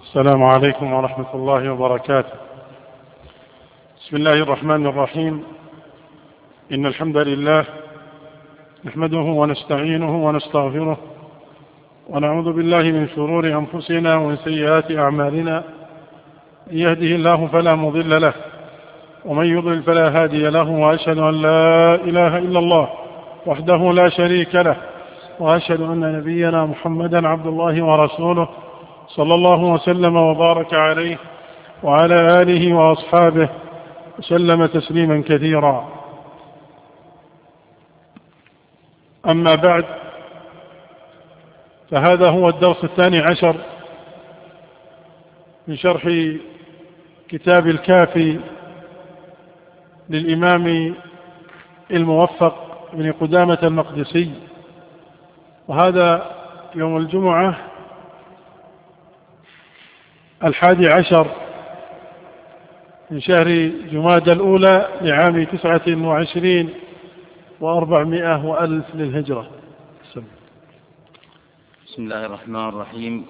السلام عليكم ورحمة الله وبركاته. بسم الله الرحمن الرحيم. إن الحمد لله نحمده ونستعينه ونستغفره ونعوذ بالله من شرور أنفسنا ومن سيئات أعمالنا. من يهده الله فلا مضل له ومن يضلل فلا هادي له، وأشهد أن لا إله إلا الله وحده لا شريك له، وأشهد أن نبينا محمدا عبد الله ورسوله صلى الله وسلم وبارك عليه وعلى آله وأصحابه وسلم تسليما كثيرا. أما بعد، فهذا هو الدرس 12 من شرح كتاب الكافي للإمام الموفق بن قدامة المقدسي، وهذا يوم الجمعة 11 من شهر جمادى الأولى لعام 29 و400 وألف للهجرة. بسم الله الرحمن الرحيم.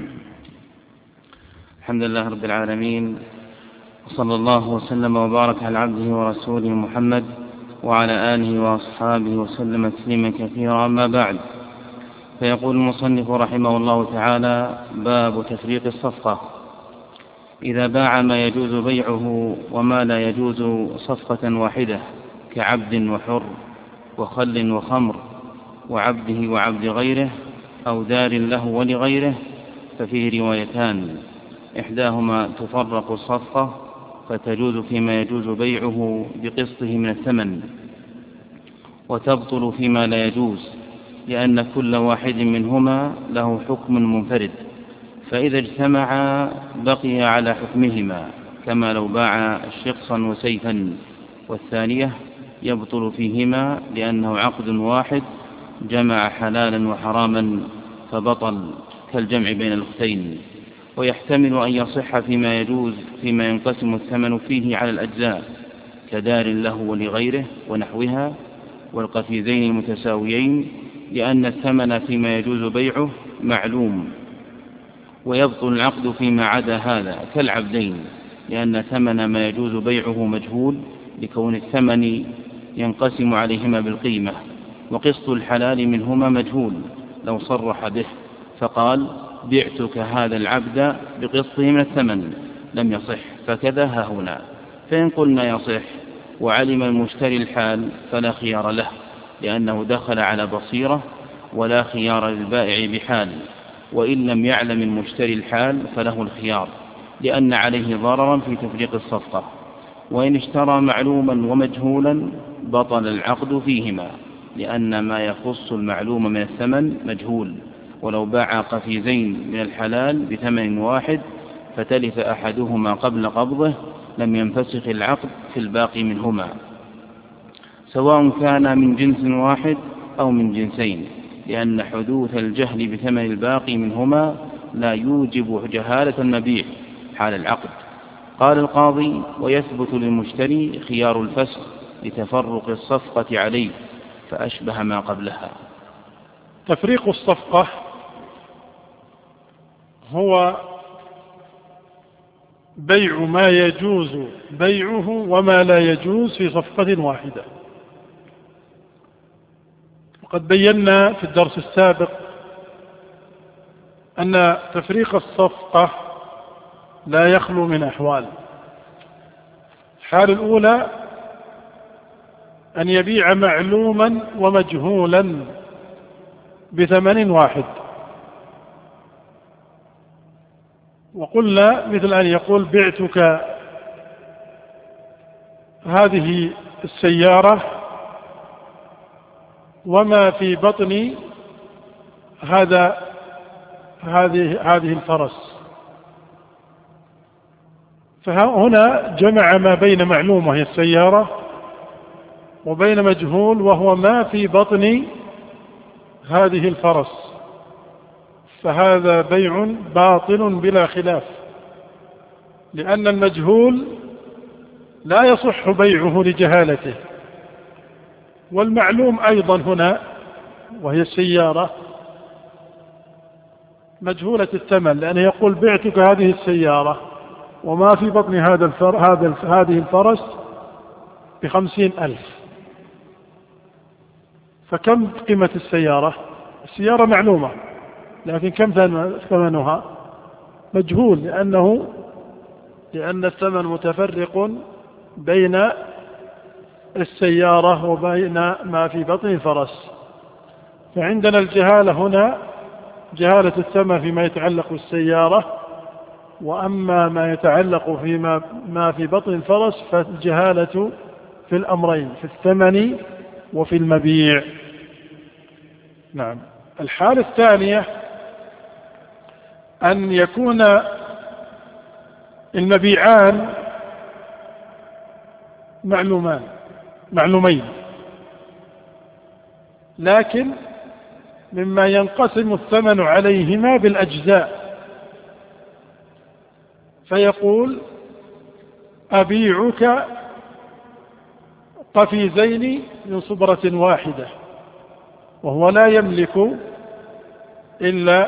الحمد لله رب العالمين، وصلى الله وسلم وبارك على عبده ورسوله محمد وعلى آله وأصحابه وسلم تسليما كثيرا. أما بعد، فيقول المصنف رحمه الله تعالى: باب تفريق الصفقة. إذا باع ما يجوز بيعه وما لا يجوز صفقة واحدة، كعبد وحر وخل وخمر وعبده وعبد غيره، أو دار له ولغيره، ففيه روايتان: إحداهما تفرق الصفقة فتجوز فيما يجوز بيعه بقسطه من الثمن، وتبطل فيما لا يجوز، لأن كل واحد منهما له حكم منفرد، فإذا اجتمعا بقي على حكمهما، كما لو باع شقصا وسيفا. والثانية يبطل فيهما لأنه عقد واحد جمع حلالا وحراما فبطل، كالجمع بين الأختين. ويحتمل أن يصح فيما يجوز فيما ينقسم الثمن فيه على الأجزاء، كدار له ولغيره ونحوها، والقفيزين المتساويين، لأن الثمن فيما يجوز بيعه معلوم. ويبطل العقد فيما عدا هذا، كالعبدين، لأن ثمن ما يجوز بيعه مجهول، لكون الثمن ينقسم عليهما بالقيمة. وقسط الحلال منهما مجهول، لو صرح به فقال: بعتك هذا العبد بقسطه من الثمن، لم يصح. فكذا ها هنا. فإن قلنا يصح وعلم المشتري الحال فلا خيار له، لأنه دخل على بصيرة، ولا خيار للبائع بحال. وإن لم يعلم المشتري الحال فله الخيار، لأن عليه ضررا في تفريق الصفقة. وإن اشترى معلوما ومجهولا بطل العقد فيهما، لأن ما يخص المعلوم من الثمن مجهول. ولو باع قفيزين من الحلال بثمن واحد فتلف أحدهما قبل قبضه، لم ينفسخ العقد في الباقي منهما، سواء كان من جنس واحد أو من جنسين، لأن حدوث الجهل بثمن الباقي منهما لا يوجب جهالة المبيع حال العقد. قال القاضي: ويثبت للمشتري خيار الفسخ لتفرق الصفقة عليه، فأشبه ما قبلها. تفريق الصفقة هو بيع ما يجوز بيعه وما لا يجوز في صفقة واحدة. وقد بينا في الدرس السابق أن تفريق الصفقة لا يخلو من أحوال. الحالة الأولى أن يبيع معلوما ومجهولا بثمن واحد، وقلنا مثل أن يقول: بعتك هذه السيارة وما في بطن هذه الفرس. فهنا جمع ما بين معلوم وهي السيارة وبين مجهول وهو ما في بطن هذه الفرس، فهذا بيع باطل بلا خلاف، لأن المجهول لا يصح بيعه لجهالته، والمعلوم أيضا هنا وهي السيارة مجهولة الثمن، لأنه يقول بعتك هذه السيارة وما في بطن هذه الفرس ب50,000. فكم قيمة السيارة؟ السيارة معلومة، لكن كم ثمنها؟ مجهول، لأن الثمن متفرق بين السيارة وبين ما في بطن الفرس. فعندنا الجهالة هنا جهالة الثمن فيما يتعلق بالسيارة، وأما ما يتعلق فيما في بطن الفرس فالجهالة في الأمرين، في الثمن وفي المبيع. نعم. الحالة الثانية أن يكون المبيعان معلومين، لكن مما ينقسم الثمن عليهما بالأجزاء، فيقول أبيعك قفيزين من صبرة واحدة، وهو لا يملك إلا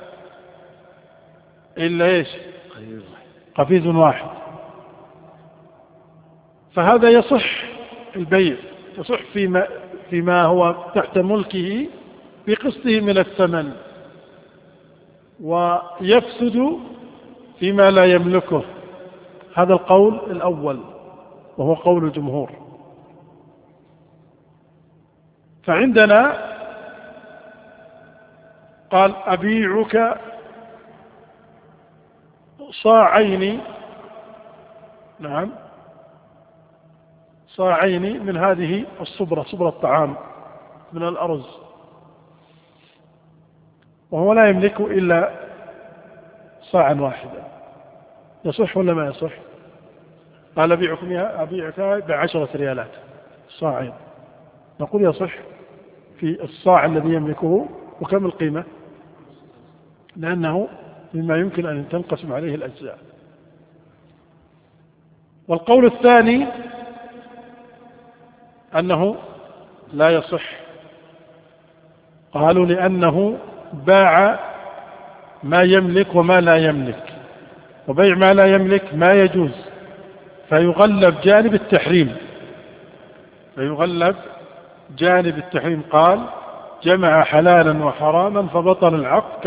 إيش؟ قفيز واحد. فهذا يصح البيع، يصح فيما هو تحت ملكه بقسطه من الثمن، ويفسد فيما لا يملكه. هذا القول الأول وهو قول الجمهور. فعندنا قال أبيعك صاعين، نعم، صاعين من هذه الصبرة، صبرة الطعام من الأرز، وهو لا يملك إلا صاعا واحدا. يصح ولا ما يصح؟ قال أبيعك ب10 ريالات صاعين، نقول يصح في الصاع الذي يملكه. وكم القيمة؟ لأنه مما يمكن أن تنقسم عليه الأجزاء. والقول الثاني أنه لا يصح، قالوا لأنه باع ما يملك وما لا يملك، وبيع ما لا يملك ما يجوز، فيغلب جانب التحريم. قال جمع حلالا وحراما فبطل العقد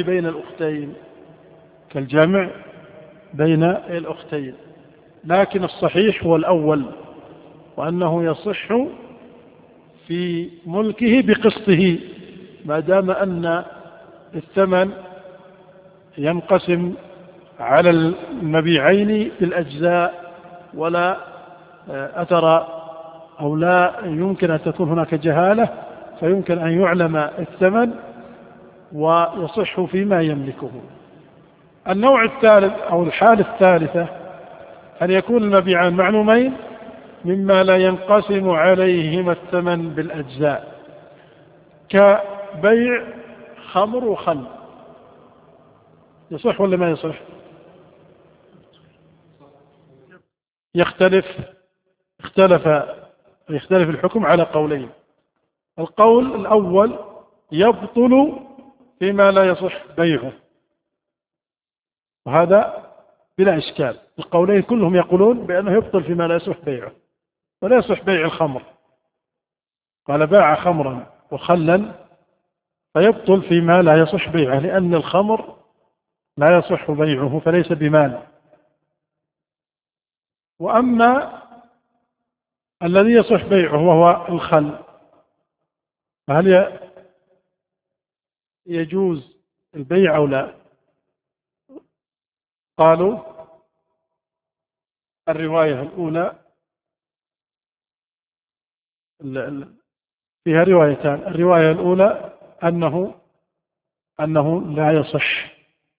كالجمع بين الأختين. لكن الصحيح هو الأول، وأنه يصح في ملكه بقسطه، ما دام أن الثمن ينقسم على المبيعين بالأجزاء، ولا أثر أو لا يمكن أن تكون هناك جهالة، فيمكن أن يعلم الثمن ويصح فيما يملكه. النوع الثالث أو الحالة الثالثة أن يكون المبيعان معلومين مما لا ينقسم عليهما الثمن بالأجزاء، كبيع خمر وخل. يصح ولا ما يصح؟ يختلف الحكم على قولين. القول الأول يبطل فيما لا يصح بيعه، وهذا بلا إشكال. القولين كلهم يقولون بأنه يبطل فيما لا يصح بيعه، ولا يصح بيع الخمر. قال باع خمرا وخلا فيبطل فيما لا يصح بيعه، لأن الخمر لا يصح بيعه فليس بمال. وأما الذي يصح بيعه وهو الخل، فهل يجوز البيع أو لا؟ قالوا الرواية الأولى فيها روايتان. الرواية الأولى أنه لا يصح،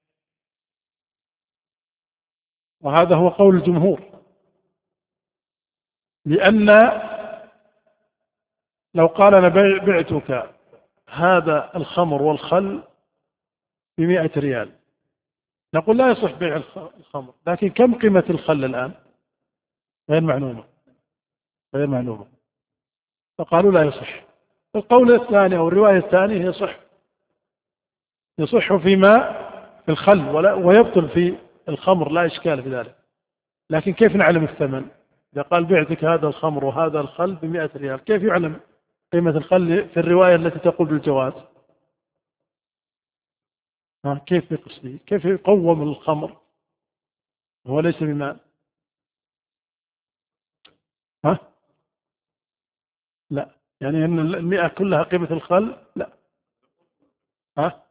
وهذا هو قول الجمهور، لأن لو قال أنا بعتك هذا الخمر والخل ب100 ريال، نقول لا يصح بيع الخمر، لكن كم قيمة الخل الآن؟ غير معلومة، فقالوا لا يصح. القول الثاني أو الرواية الثانية يصح فيما في الخل ويبطل في الخمر، لا إشكال في ذلك. لكن كيف نعلم الثمن؟ إذا قال بعتك هذا الخمر وهذا الخل ب100 ريال، كيف يعلم قيمة الخل في الرواية التي تقول بالجواز؟ كيف يقصد؟ كيف يقوم الخمر هو ليس بمال؟ ها؟ لا، يعني أن 100 كلها قيمة الخل؟ لا. ها؟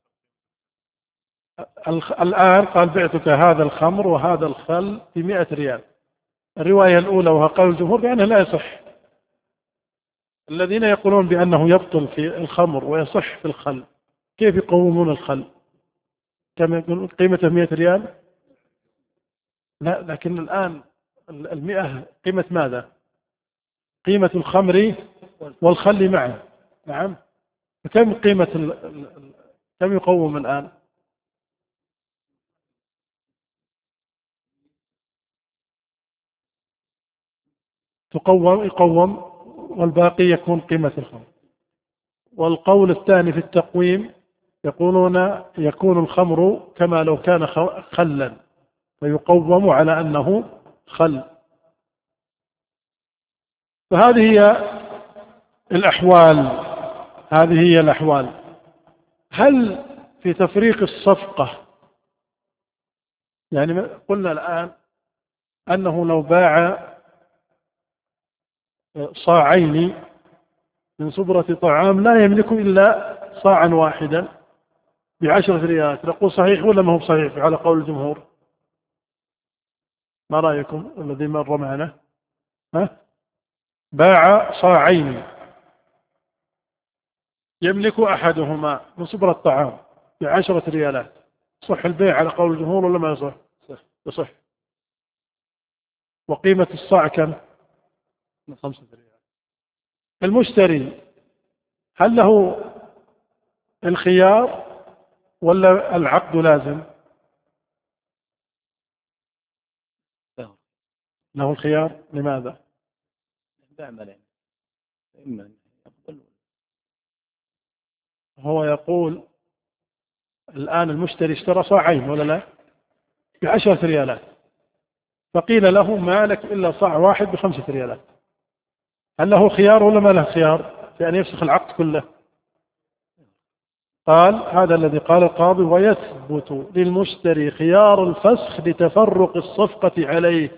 الآن قال بعتك هذا الخمر وهذا الخل ب100 ريال. الرواية الأولى وهو قول الجمهور بأنه لا يصح. الذين يقولون بأنه يبطل في الخمر ويصح في الخل، كيف يقومون الخل؟ كم يقول قيمته 100 ريال؟ لا، لكن الآن 100 قيمة ماذا؟ قيمة الخمر والخل معه. نعم. فكم قيمة كم يقوم الآن؟ يقوم والباقي يكون قيمة الخمر. والقول الثاني في التقويم يقولون يكون الخمر كما لو كان خلا، فيقوم على أنه خل. فهذه هي الأحوال. هذه هي الأحوال. هل في تفريق الصفقة، يعني قلنا الآن أنه لو باع صاعين من صبرة طعام لا يملك إلا صاعا واحدا ب10 ريالات، نقول صحيح ولا ما هو صحيح على قول الجمهور؟ ما رأيكم الذي مر معنا؟ باع صاعين يملك أحدهما من صبرة الطعام ب10 ريالات، صح البيع على قول الجمهور ولا ما يصح؟ يصح. وقيمة الصاع كم؟ 5 ريال. المشتري هل له الخيار ولا العقد لازم؟ له الخيار. لماذا؟ هو يقول الآن المشتري اشترى صاعين ولا لا ب10 ريالات، فقيل له ما لك إلا صاع واحد ب5 ريالات، هل له خيار ولا ما له خيار في أن يفسخ العقد كله؟ قال هذا الذي قال القاضي: ويثبت للمشتري خيار الفسخ لتفرق الصفقة عليه.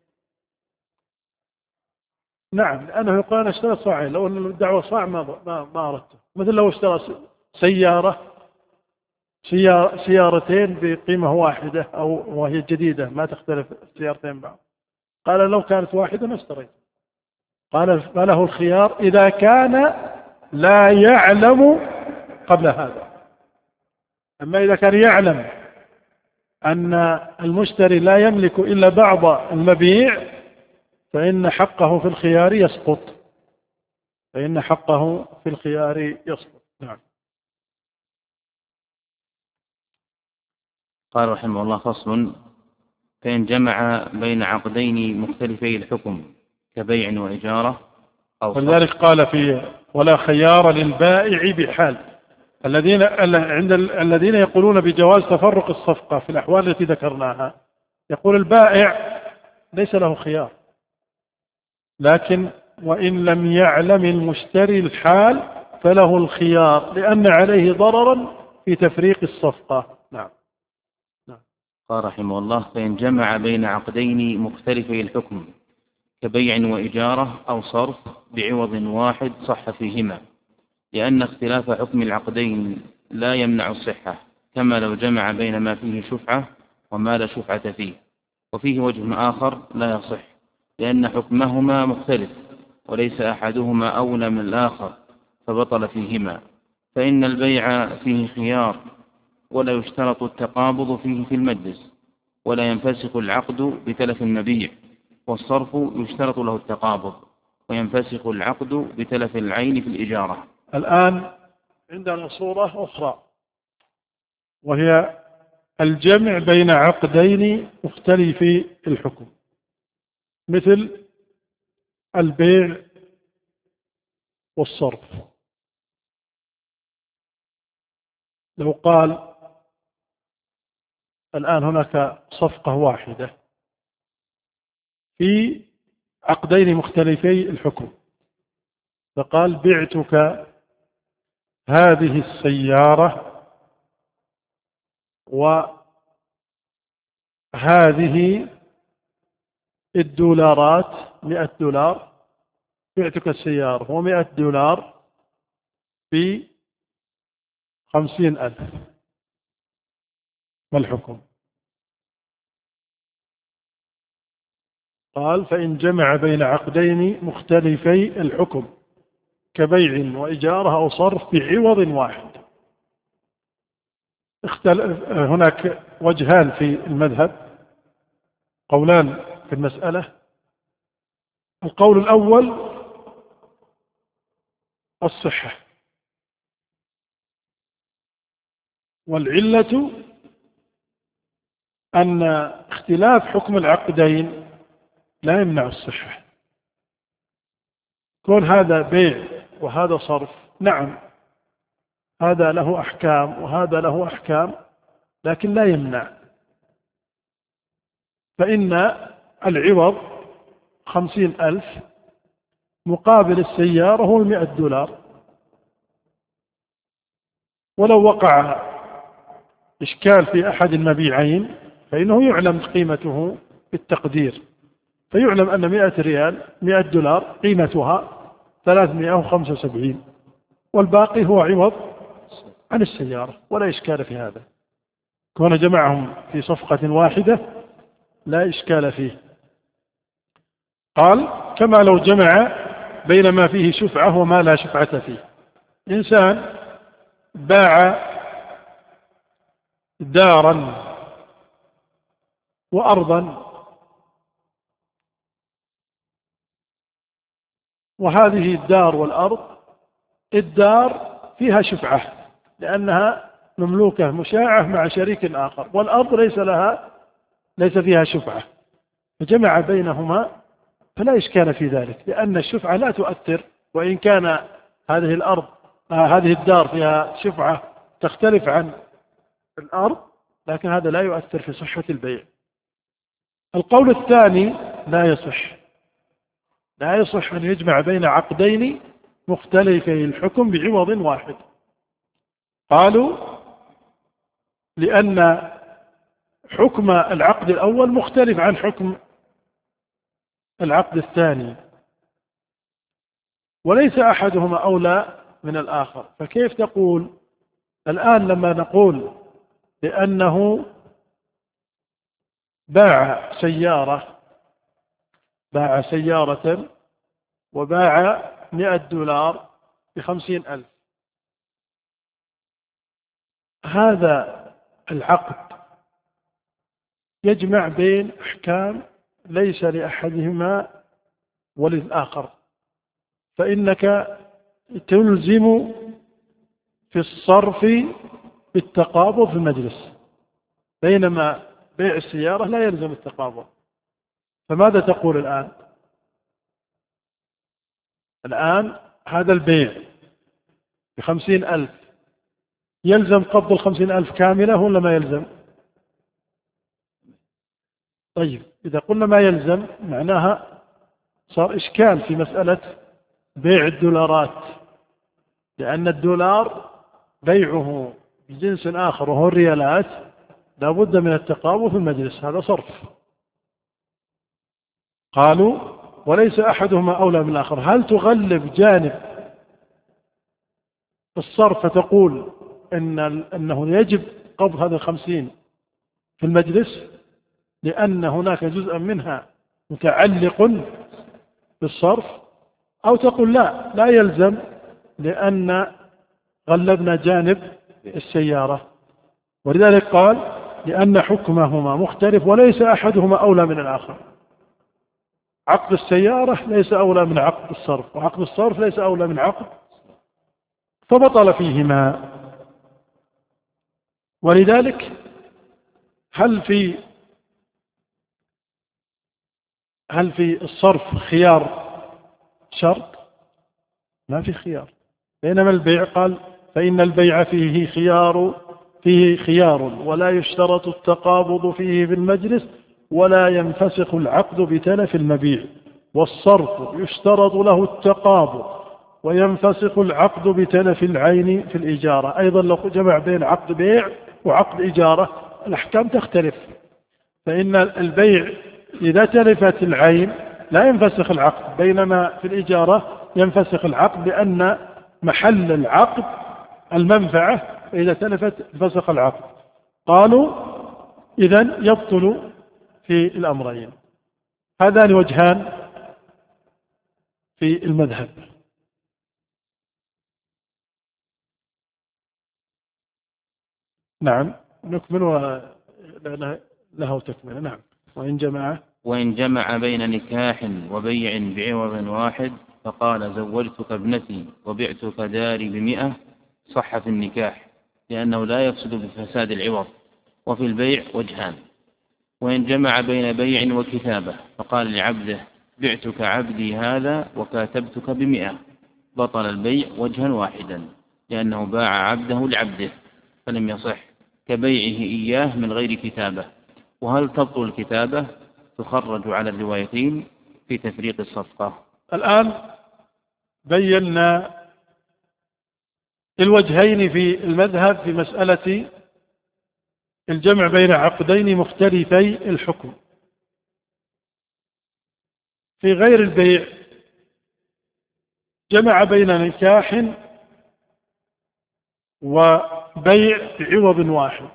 نعم، لأنه يقول أنا اشتريت صاعين، لو أن الدعوة صاع ما أردته. مثل لو اشترى سيارتين بقيمة واحدة أو وهي جديدة ما تختلف السيارتين بعض، قال لو كانت واحدة ما اشتريت. قال فله الخيار إذا كان لا يعلم قبل هذا. أما إذا كان يعلم أن المشتري لا يملك إلا بعض المبيع فإن حقه في الخيار يسقط. نعم. قال رحمه الله: فصل: فإن جمع بين عقدين مختلفي الحكم كبيع وإجارة أو صرف. ولذلك قال فيه: ولا خيار للبائع بحال. الذين يقولون بجواز تفرق الصفقة في الأحوال التي ذكرناها، يقول البائع ليس له خيار، لكن وإن لم يعلم المشتري الحال فله الخيار لأن عليه ضررا في تفريق الصفقة. نعم. قال رحمه الله: فإن جمع بين عقدين مختلفي الحكم كبيع وإجارة أو صرف بعوض واحد صح فيهما، لأن اختلاف حكم العقدين لا يمنع الصحة، كما لو جمع بين ما فيه شفعة وما لا شفعة فيه. وفيه وجه آخر لا يصح، لأن حكمهما مختلف وليس أحدهما أولى من الآخر فبطل فيهما. فإن البيع فيه خيار ولا يشترط التقابض فيه في المجلس، ولا ينفسخ العقد بتلف المبيع. والصرف يشترط له التقابض وينفسخ العقد بتلف العين في الإجارة. الآن عندنا صورة أخرى وهي الجمع بين عقدين مختلفي الحكم، مثل البيع والصرف. لو قال الآن هناك صفقة واحدة في عقدين مختلفي الحكم، فقال بعتك هذه السيارة وهذه الدولارات 100 دولار، بعتك السيارة و100 دولار ب50,000، ما الحكم؟ قال فإن جمع بين عقدين مختلفي الحكم كبيع وإجارة أو صرف بعوض واحد. هناك وجهان في المذهب، قولان في المسألة. القول الأول الصحة، والعلة أن اختلاف حكم العقدين لا يمنع الصحة. كون هذا بيع وهذا صرف، نعم هذا له أحكام وهذا له أحكام، لكن لا يمنع، فإن العوض 50,000 مقابل السيارة هو 100 دولار. ولو وقع إشكال في أحد المبيعين فإنه يعلم قيمته بالتقدير، فيعلم أن 100 ريال 100 دولار قيمتها 375، والباقي هو عوض عن السيارة، ولا إشكال في هذا. كون جمعهم في صفقة واحدة لا إشكال فيه. قال كما لو جمع بين ما فيه شفعة وما لا شفعة فيه. إنسان باع دارا وأرضا، وهذه الدار والأرض، الدار فيها شفعة لأنها مملوكة مشاعة مع شريك آخر، والأرض ليس فيها شفعة، فجمع بينهما فلا إشكال في ذلك، لأن الشفعة لا تؤثر، وإن كان هذه الدار فيها شفعة تختلف عن الأرض، لكن هذا لا يؤثر في صحة البيع. القول الثاني لا يصح أن يجمع بين عقدين مختلفي الحكم بعوض واحد. قالوا لأن حكم العقد الأول مختلف عن حكم العقد الثاني، وليس أحدهما أولى من الآخر. فكيف تقول الآن لما نقول لأنه باع سيارة وباع 100 دولار ب50,000، هذا العقد يجمع بين أحكام ليس لأحدهما وللآخر، فإنك تلزم في الصرف بالتقابض في المجلس، بينما بيع السيارة لا يلزم التقابض. فماذا تقول الآن هذا البيع ب50,000 يلزم قبض 50,000 كاملة ولا ما يلزم؟ طيب إذا قلنا ما يلزم معناها صار إشكال في مسألة بيع الدولارات، لأن الدولار بيعه بجنس آخر وهو الريالات لا بد من التقابض في المجلس، هذا صرف. قالوا وليس أحدهما أولى من الآخر. هل تغلب جانب الصرف فتقول أنه يجب قبض هذا 50 في المجلس لأن هناك جزءا منها متعلق بالصرف، أو تقول لا يلزم لأن غلبنا جانب السيارة؟ ولذلك قال لأن حكمهما مختلف وليس أحدهما أولى من الآخر. عقد السيارة ليس أولى من عقد الصرف، وعقد الصرف ليس أولى من عقد، فبطل فيهما. ولذلك هل في الصرف خيار شرط؟ ما في خيار. بينما البيع قال فإن البيع فيه خيار فيه خيار ولا يشترط التقابض فيه في المجلس ولا ينفسخ العقد بتلف المبيع. والصرف يشترط له التقابض وينفسخ العقد بتلف العين في الإجارة. أيضا لو جمع بين عقد بيع وعقد إجارة الأحكام تختلف، فإن البيع إذا تلفت العين لا ينفسخ العقد، بينما في الإجارة ينفسخ العقد لأن محل العقد المنفعة، فإذا تلفت انفسخ العقد. قالوا إذن يبطل في الأمرين. هذان وجهان في المذهب. نعم نكمل له تكملة. نعم. وإن جمع بين نكاح وبيع بعوض واحد فقال زوجتك ابنتي وبعتك داري ب100 صح في النكاح لأنه لا يفسد بفساد العوض. وفي البيع وجهان. وإن جمع بين بيع وكتابة فقال لعبده بعتك عبدي هذا وكاتبتك ب100 بطل البيع وجها واحدا لأنه باع عبده لعبده فلم يصح كبيعه إياه من غير كتابة. وهل تبطل الكتابة؟ تخرج على الروايتين في تفريق الصفقة. الآن بينا الوجهين في المذهب في مسألة الجمع بين عقدين مختلفي الحكم. في غير البيع جمع بين نكاح وبيع بعوض واحد،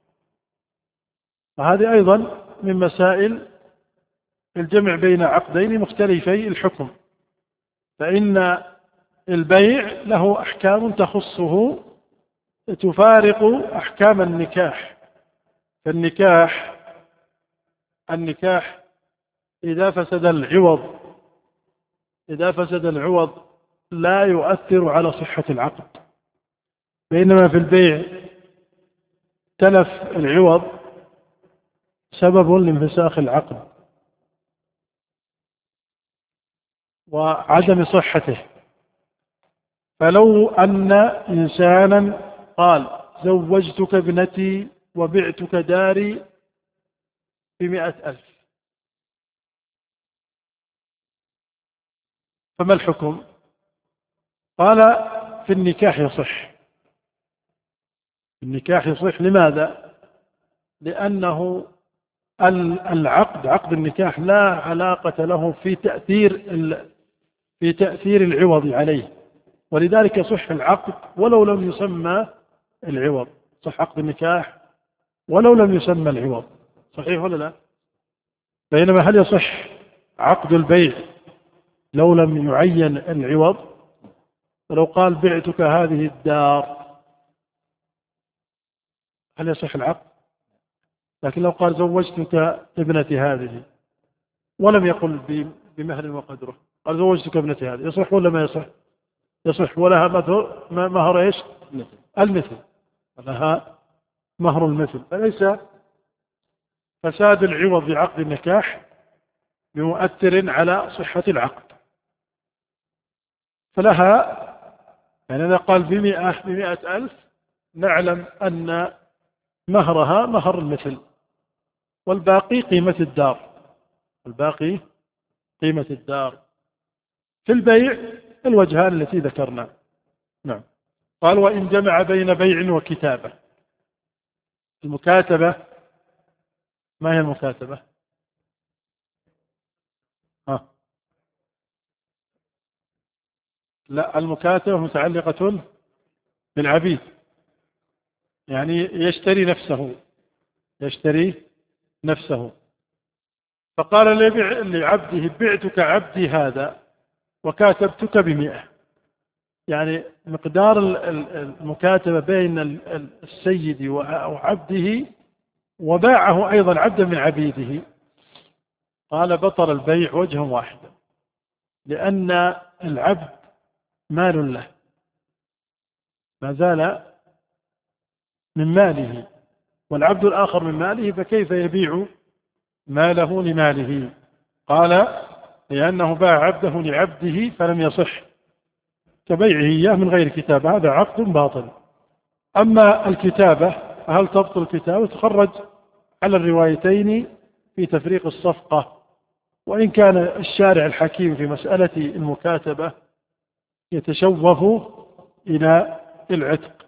وهذه أيضا من مسائل الجمع بين عقدين مختلفي الحكم، فإن البيع له أحكام تخصه تفارق أحكام النكاح. فالنكاح إذا فسد العوض لا يؤثر على صحة العقد، بينما في البيع تلف العوض سبب لانفساخ العقد وعدم صحته. فلو أن إنسانا قال زوجتك ابنتي وبعتك داري ب100,000، فما الحكم؟ قال في النكاح يصح. النكاح يصح. لماذا؟ لأنه عقد النكاح لا علاقة له في تأثير العوض عليه، ولذلك يصح العقد ولو لم يسمى العوض. صح عقد النكاح ولو لم يسمى العوض، صحيح ولا لا؟ بينما هل يصح عقد البيع لو لم يعين العوض؟ فلو قال بعتك هذه الدار هل يصح العقد؟ لكن لو قال زوجتك ابنتي هذه ولم يقل بمهر وقدره، قال زوجتك ابنتي هذه، يصح ولا ما يصح؟ يصح. ولها مهر ايش؟ المثل. لها مهر المثل. فليس فساد العوض بعقد النكاح بمؤثر على صحة العقد. فلها يعني إذا قال ب100,000 نعلم أن مهرها مهر المثل والباقي قيمة الدار. في البيع الوجهان التي ذكرنا. نعم. قال وإن جمع بين بيع وكتابة. المكاتبة ما هي المكاتبة؟ لا، المكاتبة متعلقة بالعبيد، يعني يشتري نفسه. فقال لعبده بعتك عبدي هذا وكاتبتك ب100، يعني مقدار المكاتبة بين السيد وعبده، وباعه أيضا عبدا من عبيده. قال بطل البيع وجها واحدا، لأن العبد مال له ما زال من ماله، والعبد الآخر من ماله، فكيف يبيع ماله لماله؟ قال لأنه باع عبده لعبده فلم يصح كبيعه إياه من غير كتابة، هذا عقد باطل. أما الكتابة هل تبطل الكتابة؟ تخرج على الروايتين في تفريق الصفقة. وإن كان الشارع الحكيم في مسألة المكاتبة يتشوف إلى العتق،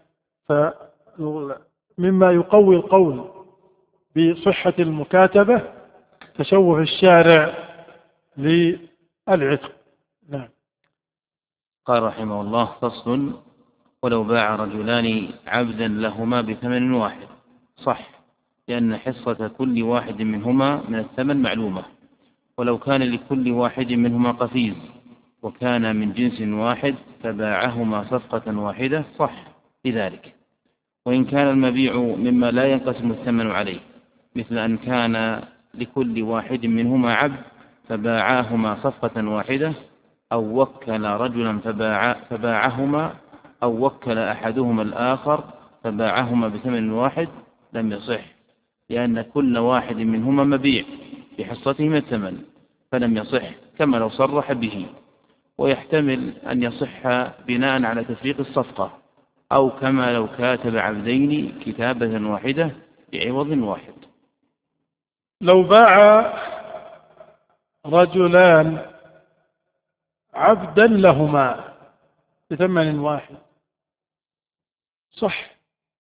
فمما يقوي القول بصحة المكاتبة تشوف الشارع للعتق. نعم. قال رحمه الله: فصل: ولو باع رجلان عبدا لهما بثمن واحد صح، لأن حصة كل واحد منهما من الثمن معلومة. ولو كان لكل واحد منهما قفيز وكان من جنس واحد فباعهما صفقة واحدة صح لذلك. وإن كان المبيع مما لا ينقسم الثمن عليه، مثل أن كان لكل واحد منهما عبد فباعاهما صفقة واحدة، أو وكل رجلا فباعهما، أو وكل أحدهما الآخر فباعهما بثمن واحد، لم يصح، لأن كل واحد منهما مبيع بحصتهما الثمن، فلم يصح كما لو صرح به. ويحتمل أن يصح بناء على تفريق الصفقة، أو كما لو كاتب عبدين كتابة واحدة بعوض واحد. لو باع رجلان عبدا لهما بثمن واحد صح،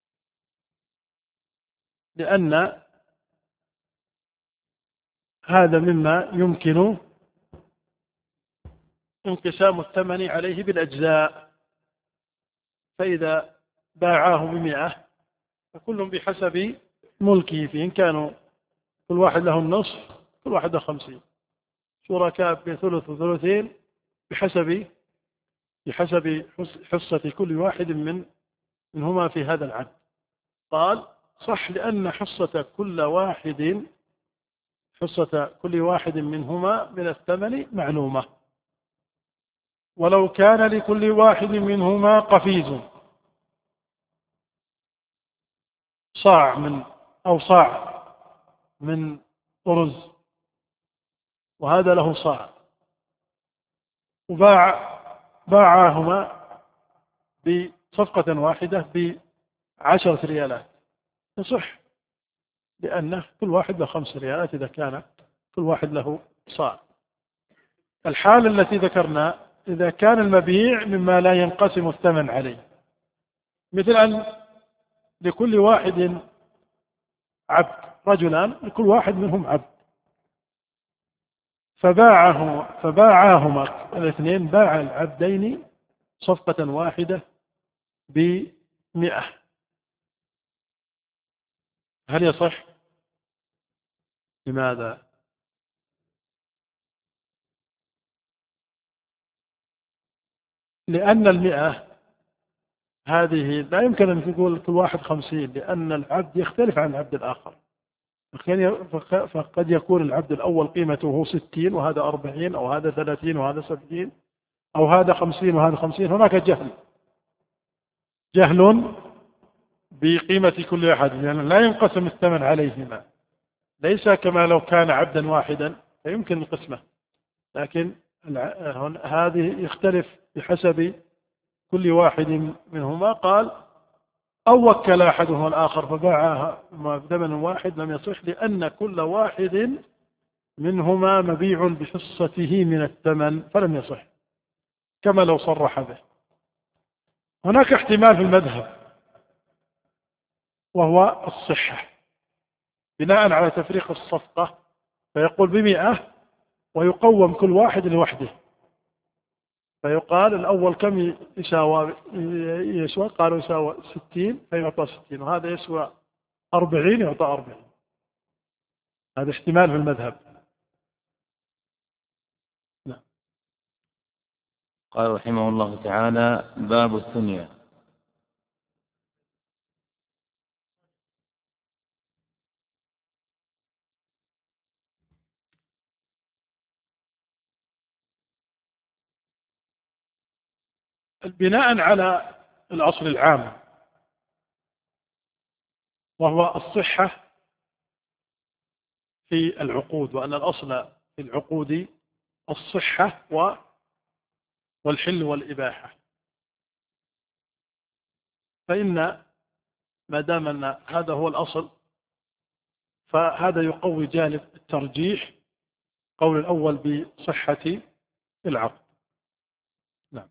لأن هذا مما يمكن انقسام الثمن عليه بالأجزاء. فإذا باعاه ب100 فكل بحسب ملكه فيه، إن كانوا كل واحد له النصف كل واحد له 50، شركاء بثلث وثلثين بحسب حصة كل واحد منهما في هذا العقد. قال صح لأن حصة كل واحد منهما من الثمن معلومة. ولو كان لكل واحد منهما قفيز، صاع من أرز، وهذا له صاع، وباعهما بصفقة واحدة ب10 ريالات، يصح، لأنه كل واحد له 5 ريالات إذا كان كل واحد له صاع. الحالة التي ذكرنا إذا كان المبيع مما لا ينقسم الثمن عليه، مثل أن لكل واحد عبد، رجلان لكل واحد منهم عبد، فباعاهما الاثنين، باع العبدين صفقة واحدة ب100، هل يصح؟ لماذا؟ لأن 100 هذه لا يمكن أن تقول كل واحد 50، لأن العبد يختلف عن العبد الآخر، فقد يكون العبد الأول قيمته 60 وهذا 40، أو هذا 30 وهذا 70، أو هذا 50 وهذا 50، هناك جهل بقيمة كل أحد، لأن لا ينقسم الثمن عليهما، ليس كما لو كان عبدا واحدا فيمكن القسمة، لكن هذه يختلف بحسب كل واحد منهما. قال أو وكل أحدهما الآخر فباعها بثمن واحد، لم يصح، لأن كل واحد منهما مبيع بحصته من الثمن، فلم يصح كما لو صرح به. هناك احتمال في المذهب وهو الصحة بناء على تفريق الصفقة، فيقول ب100 ويقوم كل واحد لوحده، فيقال الأول كم يسوى؟ قالوا يساوي 60 فيعطى 60، وهذا يسوى 40 يعطى 40. هذا احتمال في المذهب. نعم. قال رحمه الله تعالى: باب الثنيا. بناء على الأصل العام وهو الصحة في العقود، وأن الأصل في العقود الصحة والحل والإباحة، فإن ما دام أن هذا هو الأصل فهذا يقوي جانب الترجيح، قول الأول بصحة العقد. نعم.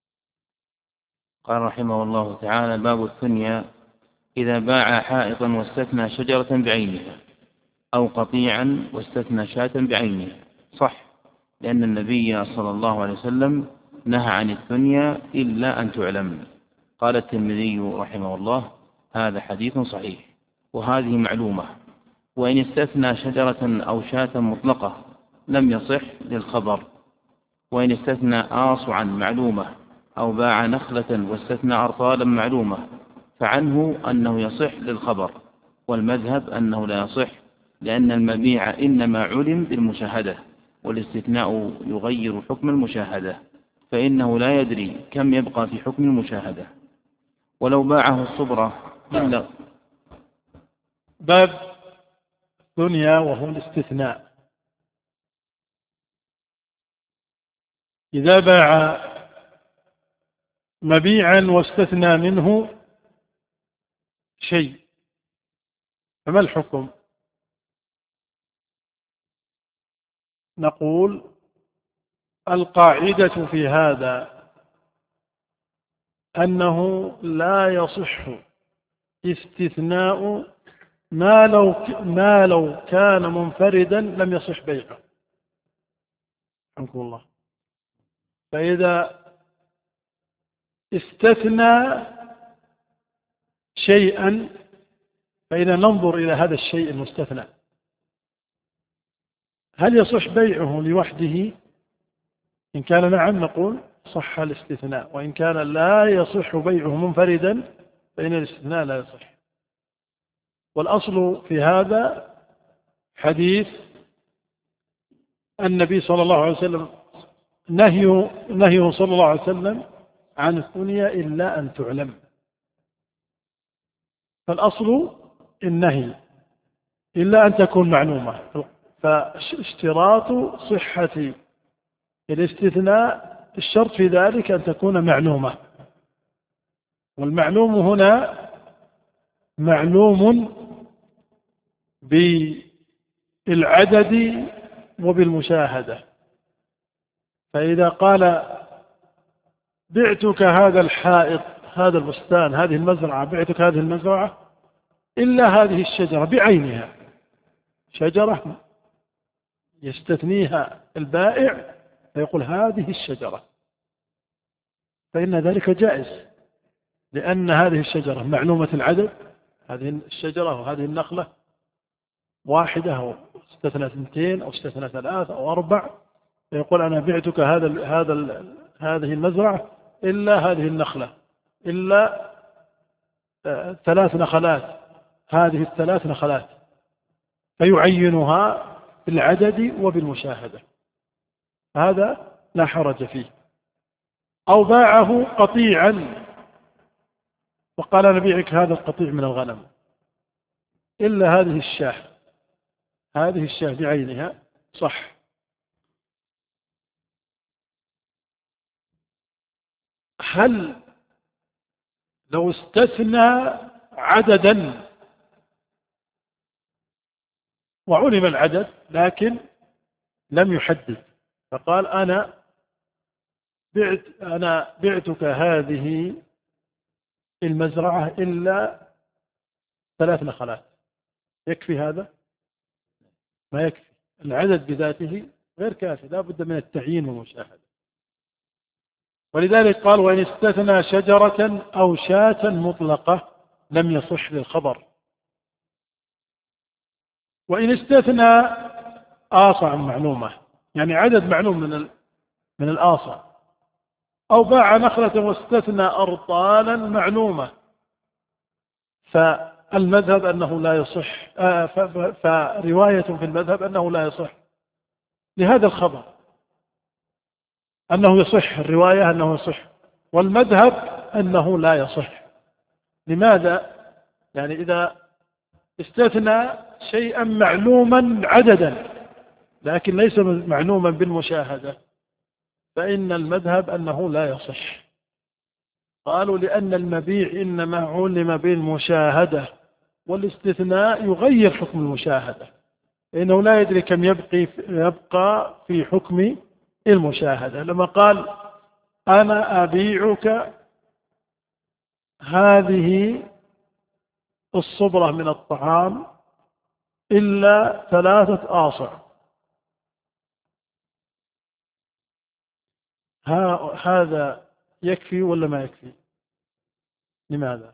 قال رحمه الله تعالى: باب الثنيا: إذا باع حائطا واستثنى شجرة بعينها أو قطيعا واستثنى شاة بعينها. صح، لأن النبي صلى الله عليه وسلم نهى عن الثنيا إلا أن تعلم. قال الترمذي رحمه الله: هذا حديث صحيح. وهذه معلومة. وإن استثنى شجرة أو شاة مطلقة لم يصح للخبر. وإن استثنى آصعا معلومة أو باع نخلة واستثنى أرطالا معلومة فعنه أنه يصح للخبر. والمذهب أنه لا يصح، لأن المبيع إنما علم بالمشاهدة، والاستثناء يغير حكم المشاهدة، فإنه لا يدري كم يبقى في حكم المشاهدة. ولو باعه الصبرة إلا. باب الثنيا وهو الاستثناء. إذا باع مبيعا واستثنى منه شيء فما الحكم؟ نقول القاعدة في هذا أنه لا يصح استثناء ما لو كان منفردا لم يصح بيعه. رحمكم الله. فإذا استثنى شيئا فإذا ننظر إلى هذا الشيء المستثنى، هل يصح بيعه لوحده؟ إن كان نعم نقول صح الاستثناء، وإن كان لا يصح بيعه منفردا فإن الاستثناء لا يصح. والأصل في هذا حديث النبي صلى الله عليه وسلم، نهيه صلى الله عليه وسلم عن الثنيا إلا أن تعلم. فالأصل النهي إلا أن تكون معلومة. فاشتراط صحة الاستثناء الشرط في ذلك أن تكون معلومة، والمعلوم هنا معلوم بالعدد وبالمشاهدة. فإذا قال بعتك هذا الحائط، هذا البستان، هذه المزرعة، بعتك هذه المزرعة إلا هذه الشجرة بعينها، شجرة يستثنيها البائع فيقول هذه الشجرة، فإن ذلك جائز، لأن هذه الشجرة معلومة العدد، هذه الشجرة وهذه النخلة واحدة أو استثنى 2 أو استثنى 3 أو 4، فيقول أنا بعتك هذه المزرعة إلا هذه النخلة، إلا 3 نخلات، هذه ال3 نخلات، فيعينها بالعدد وبالمشاهدة، هذا لا حرج فيه. أو باعه قطيعا وقال أنا بيعك هذا القطيع من الغنم إلا هذه الشاة، هذه الشاة بعينها، صح. هل لو استثنى عددا وعلم العدد لكن لم يحدد، فقال أنا بعتك هذه المزرعة إلا 3 نخلات، يكفي هذا؟ ما يكفي، العدد بذاته غير كافي، لا بد من التعيين والمشاهدة. ولذلك قال وإن استثنى شجرة أو شاة مطلقة لم يصح للخبر. وإن استثنى آصع معلومة، يعني عدد معلوم من الآصع، أو باع نخلة واستثنى أرطالا معلومة، فالمذهب أنه لا يصح، فرواية في المذهب أنه لا يصح لهذا الخبر، أنه يصح، الرواية أنه يصح، والمذهب أنه لا يصح. لماذا؟ يعني إذا استثنى شيئا معلوما عددا لكن ليس معلوما بالمشاهدة فإن المذهب أنه لا يصح. قالوا لأن المبيع إنما علم بالمشاهدة، والاستثناء يغير حكم المشاهدة، إنه لا يدري كم يبقى في حكم المشاهدة. لما قال أنا أبيعك هذه الصبرة من الطعام إلا 3 آصع، هذا يكفي ولا ما يكفي؟ لماذا؟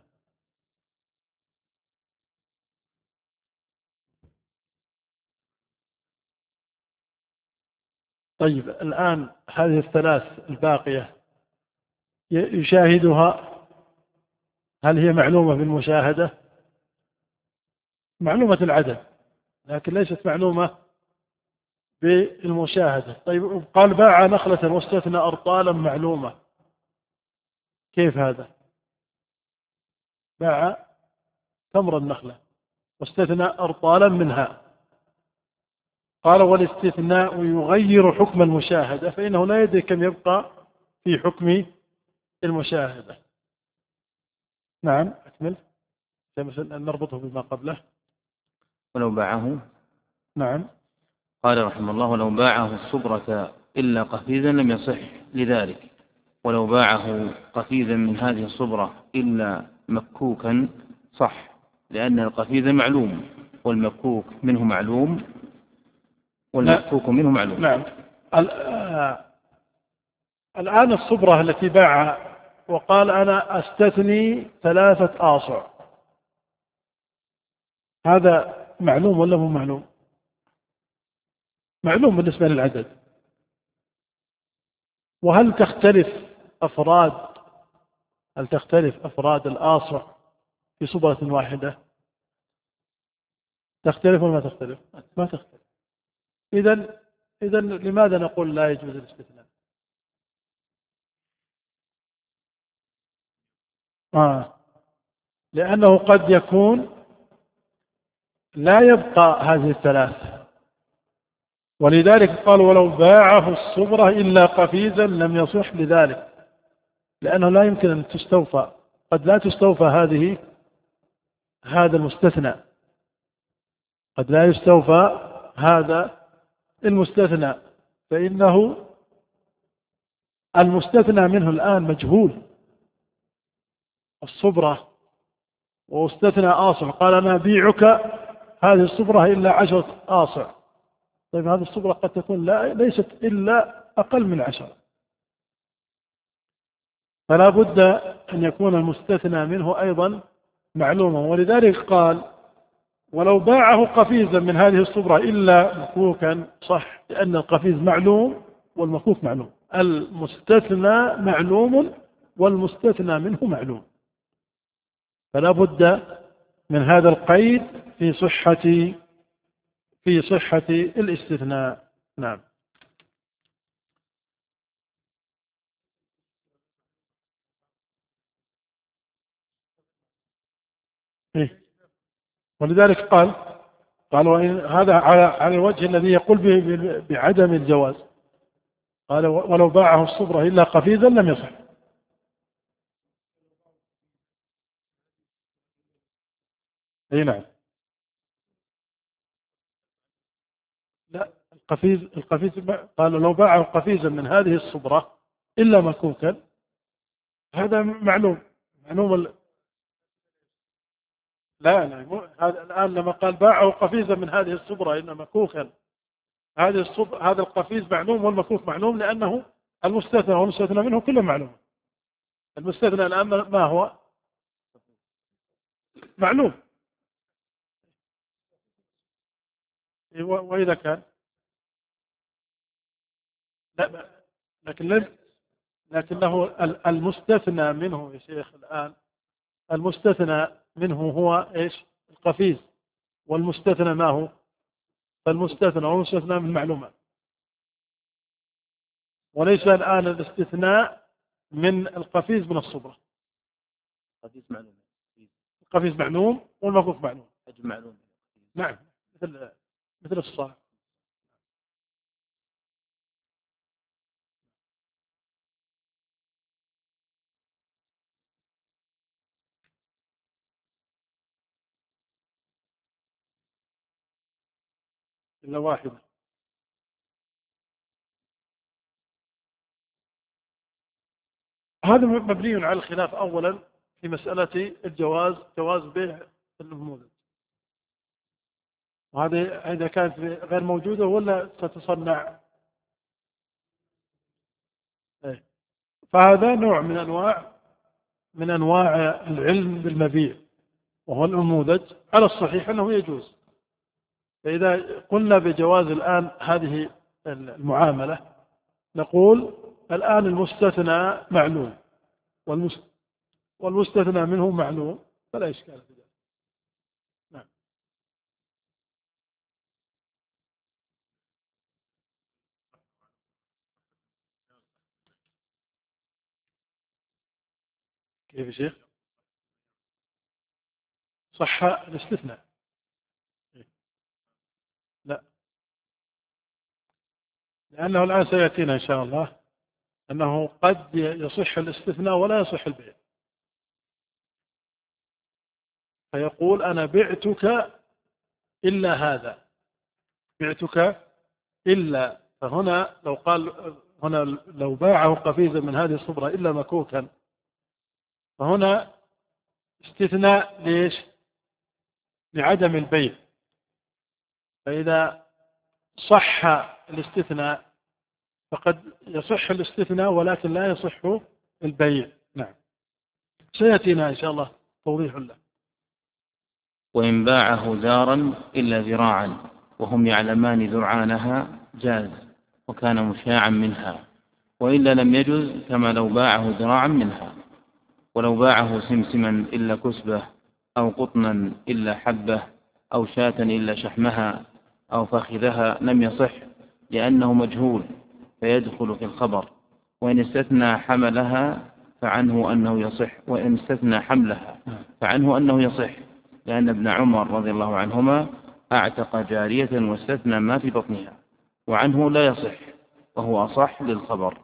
طيب الآن هذه ال3 الباقية يشاهدها، هل هي معلومة بالمشاهدة؟ معلومة العدد لكن ليست معلومة بالمشاهدة. طيب قال باع نخلة واستثنى أرطالا معلومة، كيف هذا؟ باع تمر النخلة واستثنى أرطالا منها. قال والاستثناء يغير حكم المشاهدة، فإنه لا يدري كم يبقى في حكم المشاهدة. نعم أكمل نربطه بما قبله. ولو باعه، نعم، قال رحمه الله ولو باعه الصبرة إلا قفيزا لم يصح لذلك، ولو باعه قفيزا من هذه الصبرة إلا مكوكا صح، لأن القفيز معلوم والمكوك منه معلوم والمكوك منه معلوم. نعم. الآن الصبرة التي باعها وقال أنا أستثني 3 آصع، هذا معلوم ولا مو معلوم؟ معلوم بالنسبة للعدد. وهل تختلف أفراد الآصع في صبرة واحدة؟ تختلف ولا ما تختلف؟ ما تختلف. إذن لماذا نقول لا يجوز الاستثناء؟ لأنه قد يكون لا يبقى هذه ال3، ولذلك قال ولو باعه الصبرة إلا قفيزا لم يصح لذلك، لأنه لا يمكن أن تستوفى، قد لا تستوفى هذا المستثنى، قد لا يستوفى هذا المستثنى، فإنه المستثنى منه الآن مجهول. الصبرة واستثنى آصع، قال أنا أبيعك هذه الصبرة إلا 10 آصع. طيب هذه الصبرة قد تكون ليست إلا أقل من 10، فلا بد أن يكون المستثنى منه أيضا معلوما. ولذلك قال ولو باعه قفيزا من هذه الصبرة إلا مكوكا صح، لأن القفيز معلوم والمكوك معلوم، المستثنى معلوم والمستثنى منه معلوم، فلا بد من هذا القيد في صحة الاستثناء. نعم. إيه؟ ولذلك قال وإن هذا على الوجه الذي يقول بعدم الجواز، قال ولو باعه الصبرة إلا قفيزا لم يصح. اي نعم. لا، القفيز قال لو باعه قفيزا من هذه الصبرة إلا مكوكا، هذا معلوم لا هذا الآن لما قال باعه قفيزا من هذه الصبرة إن مكوكا، هذا القفيز معلوم والمكوك معلوم، لأنه المستثنى والمستثنى منه كله معلوم. المستثنى الآن ما هو؟ معلوم. وإذا كان لا، لكنه المستثنى منه يا شيخ، الآن المستثنى منه هو إيش؟ القفيز، والمستثنى ما هو؟ فالمستثنى والمستثنى من معلومات، وليس الآن الاستثناء من القفيز من الصبرة. القفيز معلوم والمكوك معلوم. نعم، مثل الصاع. إلا واحدة. هذا مبني على الخلاف أولا في مسألة الجواز، جواز بيع النموذج، وهذه إذا كانت غير موجودة ولا تتصنع. فهذا نوع من أنواع العلم بالمبيع، وهو النموذج. على الصحيح أنه يجوز. فإذا قلنا بجواز الآن هذه المعاملة نقول الآن المستثنى معلوم والمستثنى منه معلوم، فلا إشكال في ذلك. نعم. كيف يا شيخ؟ صح الاستثناء؟ لا، لأنه الآن سيأتينا إن شاء الله أنه قد يصح الاستثناء ولا يصح البيع. فيقول أنا بعتك إلا هذا، بعتك إلا، فهنا لو قال هنا لو باعه قفيزا من هذه الصبرة إلا مكوكا، فهنا استثناء ليش؟ لعدم البيع. فإذا صح الاستثناء فقد يصح الاستثناء ولكن لا يصح البيع. نعم، سيأتينا إن شاء الله توضيح له. وإن باعه دارا إلا ذراعا وهم يعلمان ذرعانها جاز وكان مشاعا منها، وإلا لم يجز كما لو باعه ذراعا منها. ولو باعه سمسما إلا كسبه أو قطنا إلا حبه أو شاة إلا شحمها أو فخذها لم يصح لأنه مجهول فيدخل في الخبر. وإن استثنى حملها فعنه أنه يصح، وإن استثنى حملها فعنه أنه يصح، لأن ابن عمر رضي الله عنهما أعتق جارية واستثنى ما في بطنها، وعنه لا يصح وهو أصح للخبر.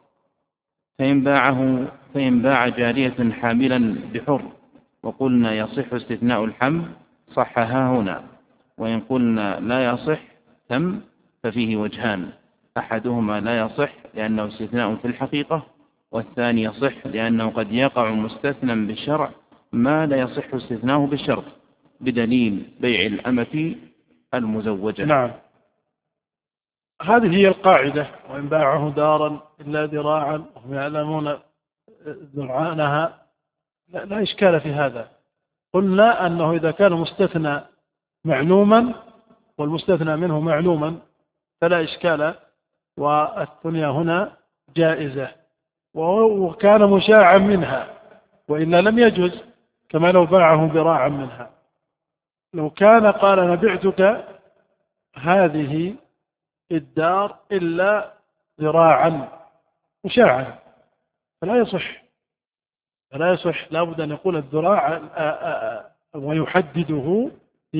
فإن باع جارية حاملا بحر وقلنا يصح استثناء الحمل صحها هنا، وإن قلنا لا يصح تم، ففيه وجهان: أحدهما لا يصح لأنه استثناء في الحقيقة، والثاني يصح لأنه قد يقع مستثنى بالشرع ما لا يصح استثناءه بالشرط، بدليل بيع الأمة المزوجة. نعم، هذه هي القاعدة. وإن باعه دارا إلا ذراعا وهم يعلمون ذرعانها لا إشكال في هذا. قلنا أنه إذا كان مستثنى معلوما والمستثنى منه معلوما فلا إشكال، والثنيا هنا جائزة، وكان مشاعا منها، وإلا لم يجوز كما لو باعه ذراعا منها. لو كان قال أنا بعتك هذه الدار إلا ذراعا مشاعا فلا يصح، لا بد أن يقول الذراع ويحدده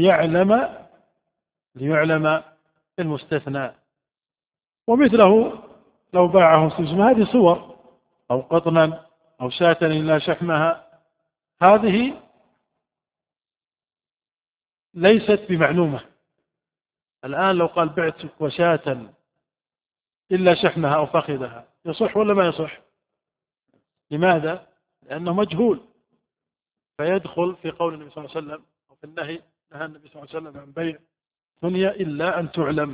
ليعلم المستثنى. ومثله لو باعه سجن، هذه صور، أو قطنا أو شاة إلا شحمها، هذه ليست بمعلومة. الآن لو قال بعتك وشاة إلا شحمها أو فخذها يصح ولا ما يصح؟ لماذا؟ لأنه مجهول، فيدخل في قول النبي صلى الله عليه وسلم أو في النهي، نهى النبي صلى الله عليه وسلم عن بيع ثنيا إلا أن تعلم.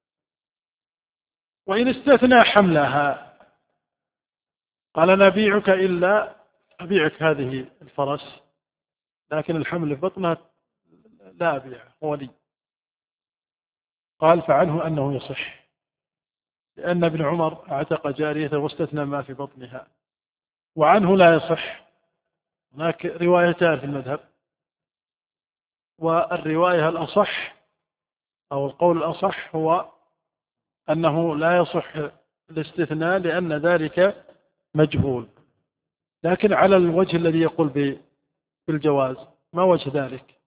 وإن استثنى حملها قال أنا أبيعك إلا أبيعك هذه الفرس لكن الحمل في بطنها لا أبيعه هو لي، قال فعنه أنه يصح، لأن ابن عمر اعتق جارية واستثنى ما في بطنها، وعنه لا يصح. هناك روايتان في المذهب، والرواية الأصح أو القول الأصح هو أنه لا يصح الاستثناء لأن ذلك مجهول. لكن على الوجه الذي يقول بالجواز، ما وجه ذلك؟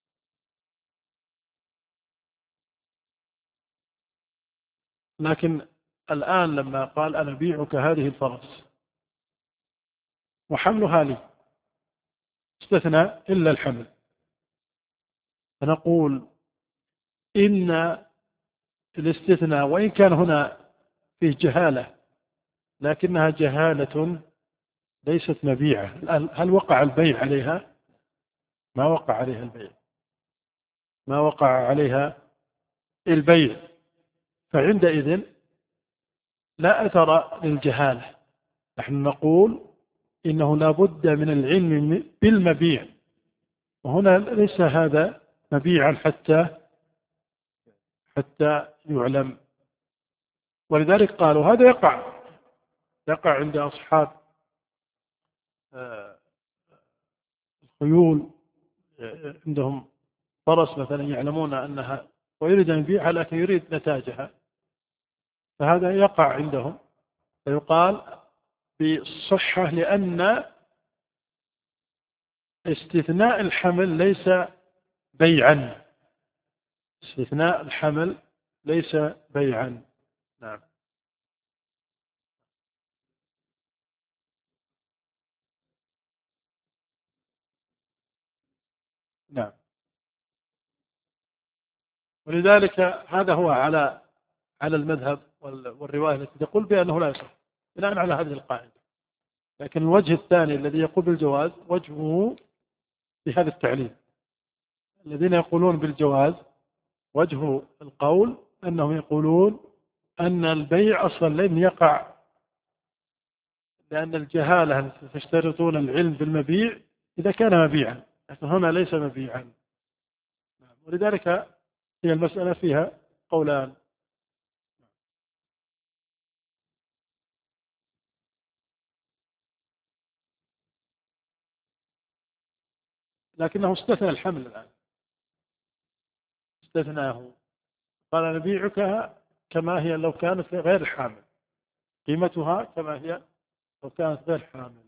لكن الآن لما قال أنا بيعك هذه الفرس وحملها لي، استثنى إلا الحمل، فنقول إن الاستثناء وإن كان هنا فيه جهالة لكنها جهالة ليست مبيعة. هل وقع البيع عليها؟ ما وقع عليها البيع، ما وقع عليها البيع، فعندئذ لا أثر للجهالة. نحن نقول إنه لا بد من العلم بالمبيع، وهنا ليس هذا مبيعا حتى يعلم. ولذلك قالوا هذا يقع عند أصحاب الخيول، عندهم فرس مثلا يعلمون أنها ويريد أن يبيعها لكن يريد نتاجها، فهذا يقع عندهم فيقال بصحة، لأن استثناء الحمل ليس بيعا، استثناء الحمل ليس بيعا. نعم. نعم. ولذلك هذا هو على المذهب والرواية التي تقول بأنه لا يصح بناء على هذه القاعدة. لكن الوجه الثاني الذي يقول بالجواز وجهه بهذا التعليل. الذين يقولون بالجواز وجه القول أنهم يقولون أن البيع أصلا لن يقع، لأن الجهالة تشترطون العلم بالمبيع إذا كان مبيعا، لكن هنا ليس مبيعا. ولذلك هي المسألة فيها قولان. لكنه استثنى الحمل الآن، استثناه، قال نبيعك كما هي لو كانت غير حامل، قيمتها كما هي لو كانت غير حامل.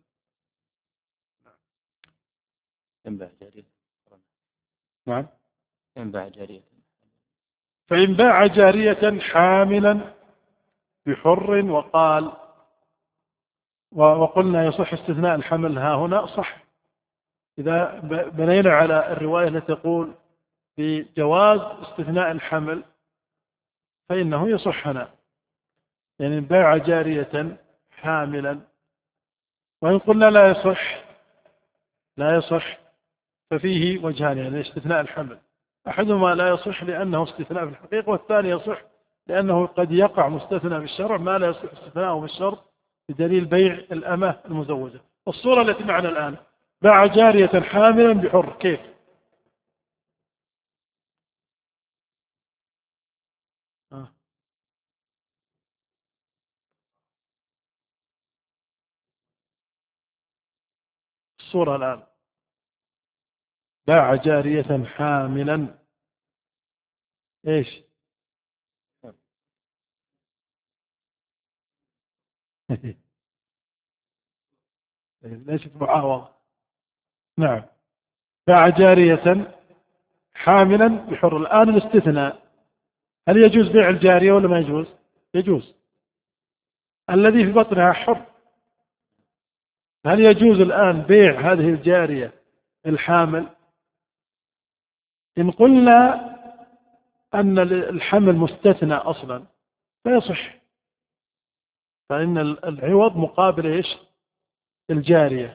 ينباع جارية. نعم. ينباع جارية. فإن باع جارية حاملا بحر وقال وقلنا يصح استثناء الحمل ها هنا صح إذا بنينا على الرواية التي تقول بجواز استثناء الحمل فإنه يصح هنا، يعني باع جارية حاملا. وإن قلنا لا يصح ففيه وجهان، يعني استثناء الحمل أحدهما لا يصح لأنه استثناء في الحقيقة، والثاني يصح لأنه قد يقع مستثنى بالشرع ما لا يصح استثناءه بالشرط بدليل بيع الأمة المزوجة. الصورة التي معنا الآن باع جارية حاملا بحر، كيف؟ الصورة الآن باع جارية حاملا ايش؟ ليست معاوضة. نعم. باع جارية حاملا بحر. الآن الاستثناء هل يجوز بيع الجارية ولا ما يجوز؟ يجوز. الذي في بطنها حر، هل يجوز الآن بيع هذه الجارية الحامل؟ إن قلنا أن الحمل مستثنى أصلا لا يصح، فإن العوض مقابل إيش؟ الجارية،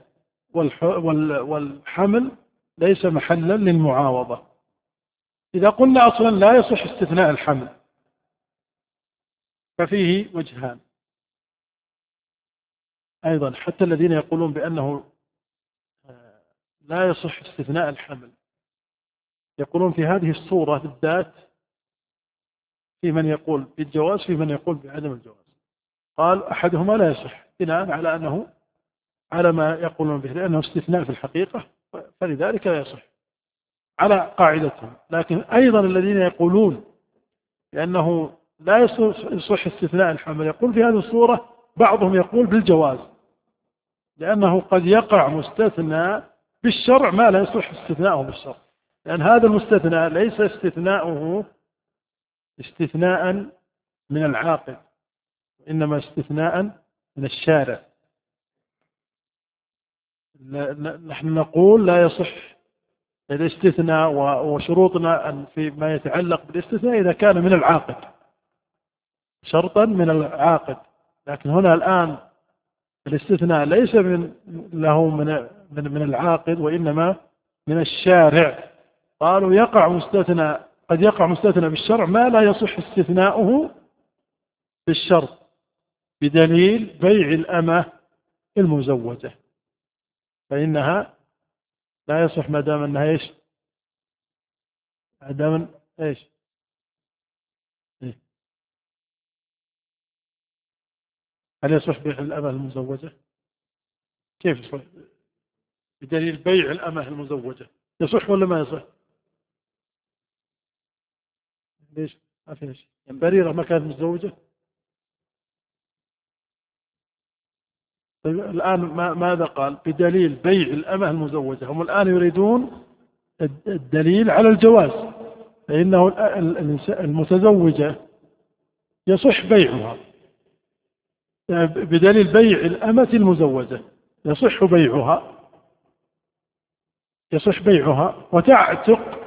والحمل ليس محلا للمعاوضة. إذا قلنا أصلا لا يصح استثناء الحمل ففيه وجهان أيضا، حتى الذين يقولون بأنه لا يصح استثناء الحمل يقولون في هذه الصورة بالذات في من يقول بالجواز في من يقول بعدم الجواز. قال أحدهما لا يصح بناء على أنه على ما يقولون به لأنه استثناء في الحقيقة، فلذلك لا يصح على قاعدتهم. لكن أيضا الذين يقولون بأنه لا يصح استثناء الحمل يقول في هذه الصورة بعضهم يقول بالجواز، لأنه قد يقع مستثنى بالشرع ما لا يصح استثناءه بالشرع، لأن هذا المستثنى ليس استثناؤه استثناء من العاقل، إنما استثناء من الشارع. نحن نقول لا يصح الاستثناء، وشروطنا أن فيما يتعلق بالاستثناء إذا كان من العاقل، شرطا من العاقد. لكن هنا الآن الاستثناء ليس له من العاقد، وإنما من الشارع. قالوا قد يقع مستثنى بالشرع ما لا يصح استثناؤه بالشرط، بدليل بيع الأمة المزوجة، فإنها لا يصح ما دام أنها إيش؟ ما دام إيش؟ هل يصح بيع الأمة المزوجة؟ كيف يصح؟ بدليل بيع الأمة المزوجة يصح ولا ما يصح؟ ليش؟ ما في شيء. بريرة ما كانت متزوجة؟ طيب الآن ماذا قال؟ بدليل بيع الأمة المزوجة. هم الآن يريدون الدليل على الجواز، فإنه المتزوجة يصح بيعها بدليل بيع الأمة المزوجة، يصح بيعها وتعتق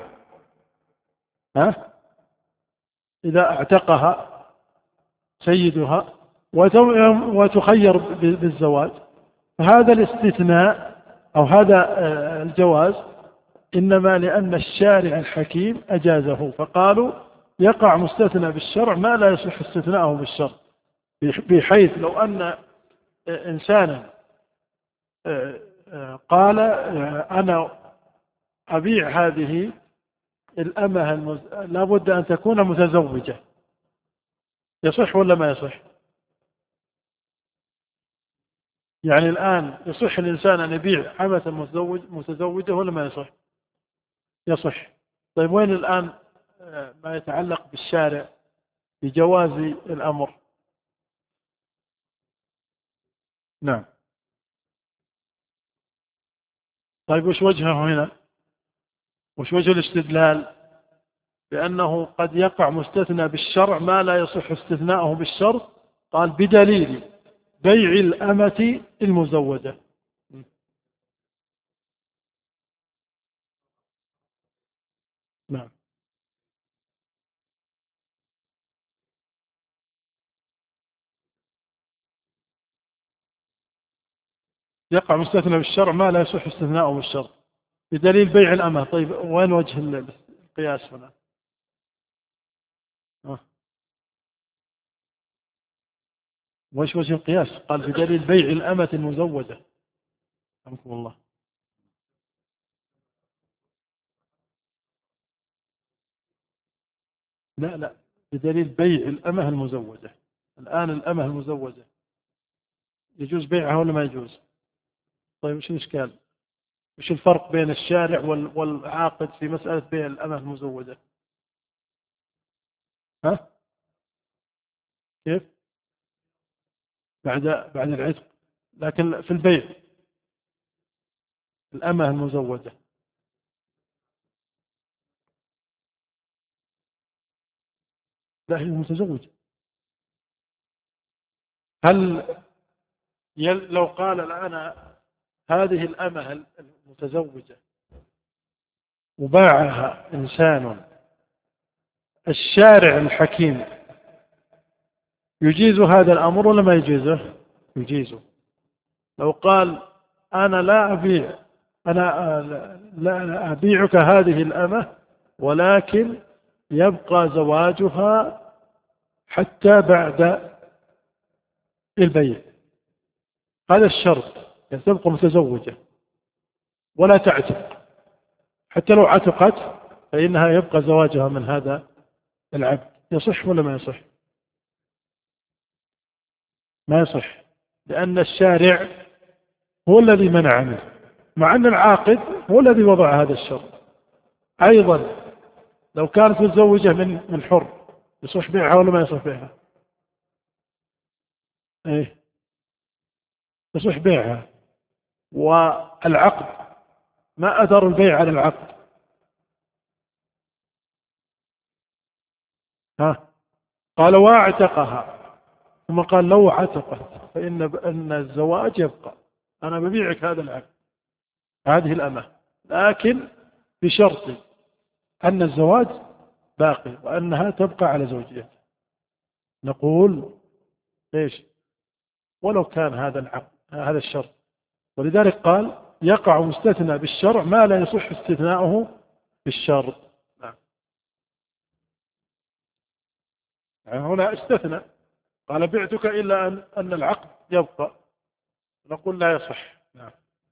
إذا اعتقها سيدها وتخير بالزواج. فهذا الاستثناء أو هذا الجواز إنما لأن الشارع الحكيم أجازه، فقالوا يقع مستثنى بالشرع ما لا يصح استثناءه بالشرع، بحيث لو أن إنسانا قال أنا أبيع هذه الأمة لابد أن تكون متزوجة، يصح ولا ما يصح؟ يعني الآن يصح الإنسان أن يبيع أمة متزوجة ولا ما يصح؟ يصح. طيب وين الآن ما يتعلق بالشارع بجواز الأمر؟ نعم. طيب وش وجهه هنا؟ وش وجه الاستدلال بأنه قد يقع مستثنى بالشرع ما لا يصح استثناءه بالشرط؟ قال بدليل بيع الأمة المزوجة. نعم. يقع مستثنى بالشرع ما لا يصح استثناءه بالشرط بدليل بيع الأمة. طيب وين وجه القياس هنا؟ وش وجه القياس؟ قال بدليل بيع الأمة المزوجة. رحمكم الله. لا بدليل بيع الأمة المزوجة. الآن الأمة المزوجة يجوز بيعها ولا ما يجوز؟ طيب وش الإشكال؟ وش الفرق بين الشارع والعاقد في مسألة بيع الأمة المزوجة؟ كيف؟ بعد العتق، لكن في البيع الأمة المزوجة لا هي متزوجة. هل لو قال الآن هذه الأمة المتزوجة وباعها إنسان، الشارع الحكيم يجيز هذا الأمر ولا ما يجيزه؟ يجيزه. لو قال أنا لا أبيعك هذه الأمة ولكن يبقى زواجها حتى بعد البيع، هذا الشرط، يعني تبقى متزوجة ولا تعتق، حتى لو عتقت فإنها يبقى زواجها من هذا العبد. يصح ولا ما يصح؟ ما يصح، لأن الشارع هو الذي منع منه، مع أن العاقد هو الذي وضع هذا الشرط. أيضا لو كانت متزوجة من حر يصح بيعها ولا ما يصح بيعها؟ إيه يصح بيعها. والعقد ما أثر البيع على العقد؟ قال واعتقها، ثم قال لو عتقت فإن الزواج يبقى، أنا ببيعك هذا العقد هذه الأمة، لكن بشرط أن الزواج باقي وأنها تبقى على زوجها. نقول إيش؟ ولو كان هذا العقد هذا الشرط. ولذلك قال يقع مستثنى بالشرع ما لا يصح استثناؤه بالشرط. نعم. يعني هنا استثنى قال بعتك إلا أن العقد يبقى، نقول لا يصح. نعم.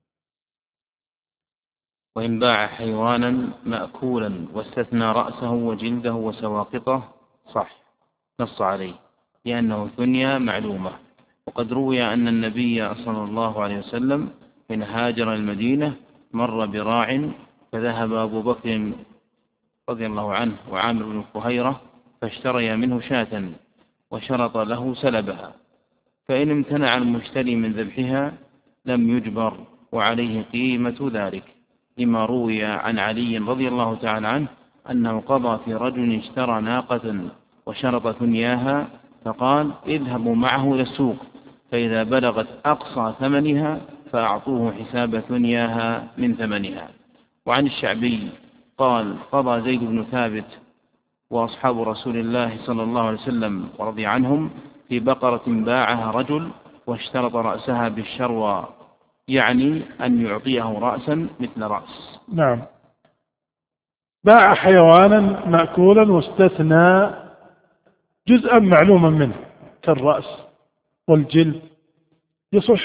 وإن باع حيوانا مأكولا واستثنى رأسه وجلده وسواقطه صح، نص عليه لأنه ثنيا معلومة. وقد روي أن النبي صلى الله عليه وسلم حين هاجر المدينة مر براع فذهب أبو بكر رضي الله عنه وعامر بن فهيرة فاشتريا منه شاة وشرط له سلبها، فإن امتنع المشتري من ذبحها لم يجبر وعليه قيمة ذلك، لما روي عن علي رضي الله تعالى عنه أنه قضى في رجل اشترى ناقة وشرط ثنياها فقال اذهبوا معه إلى السوق فإذا بلغت أقصى ثمنها فأعطوه حساب ثنياها من ثمنها. وعن الشعبي قال قضى زيد بن ثابت وأصحاب رسول الله صلى الله عليه وسلم ورضي عنهم في بقرة باعها رجل واشترط رأسها بالشروى، يعني أن يعطيه رأسا مثل رأس. نعم. باع حيوانا مأكولا واستثنى جزءا معلوما منه كالرأس والجلد يصح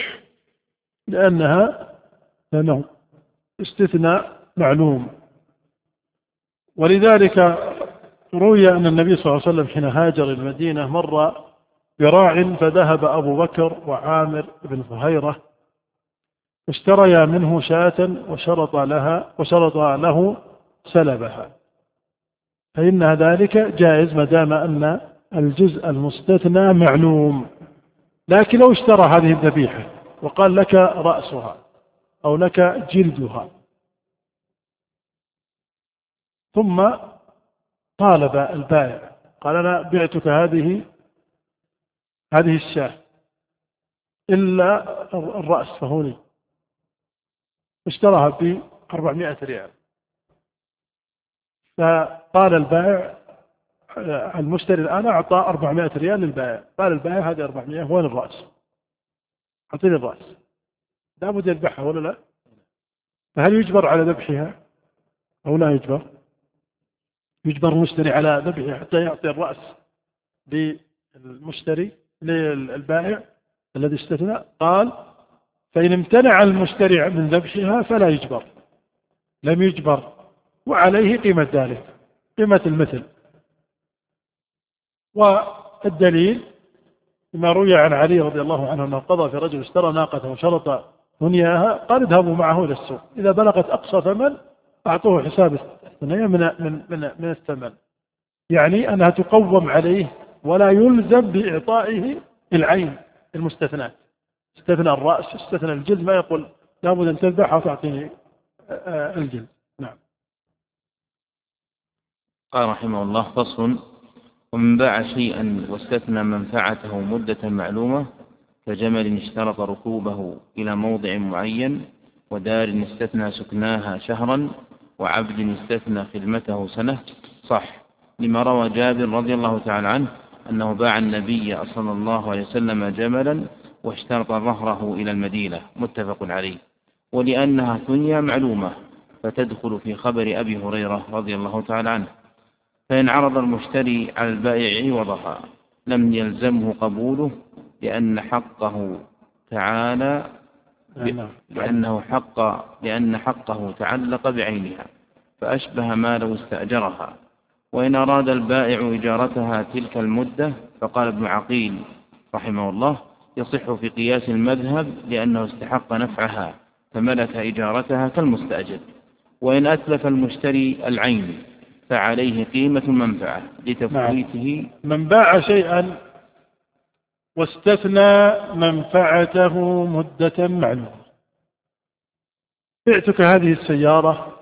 لأنه استثناء معلوم. ولذلك روي أن النبي صلى الله عليه وسلم حين هاجر المدينة مر براع فذهب أبو بكر وعامر بن فهيرة اشتريا منه شاة وشرط له سلبها، فإن ذلك جائز ما دام أن الجزء المستثنى معلوم. لكن لو اشترى هذه الذبيحة وقال لك رأسها أو لك جلدها ثم طالب البائع قال أنا بعتك هذه الشاة إلا الرأس فهوني، اشتراها ب400 ريال، فقال البائع المشتري الآن أعطى 400 ريال للبائع، قال البائع هذه 400 وين الرأس؟ أعطيني الرأس. لا بد يذبحها ولا لا؟ فهل يجبر على ذبحها أو لا يجبر؟ يجبر المشتري على ذبحها حتى يعطي الرأس للمشتري للبائع الذي استثنى. قال فإن امتنع المشتري من ذبحها فلا يجبر، لم يجبر وعليه قيمة ذلك، قيمة المثل. والدليل ما روي عن علي رضي الله عنه أنه قضى في رجل اشترى ناقة وشرط ثنياها قال اذهبوا معه إلى السوق إذا بلغت أقصى ثمن أعطوه حساب الثنية من الثمن، يعني أنها تقوم عليه ولا يلزم بإعطائه العين المستثنات. استثنى الرأس استثنى الجلد ما يقول لابد أن تذبحها وتعطيني الجلد. نعم. قال رحمه الله فصل: ومن باع شيئا واستثنى منفعته مدة معلومة كجمل اشترط ركوبه إلى موضع معين، ودار استثنى سكناها شهرا، وعبد استثنى خدمته سنة صح، لما روى جابر رضي الله تعالى عنه أنه باع النبي صلى الله عليه وسلم جملا واشترط ظهره إلى المدينة متفق عليه، ولأنها ثنيا معلومة فتدخل في خبر أبي هريرة رضي الله تعالى عنه. فإن عرض المشتري على البائع عوضها لم يلزمه قبوله لأن حقه تعلق بعينها فأشبه ما لو استأجرها. وإن أراد البائع إجارتها تلك المدة فقال ابن عقيل رحمه الله يصح في قياس المذهب لأنه استحق نفعها فملك إجارتها كالمستأجر. وإن أتلف المشتري العين فعليه قيمة المنفعة لتفويته. من باع شيئا واستثنى منفعته مدة معلومة، بعتك هذه السيارة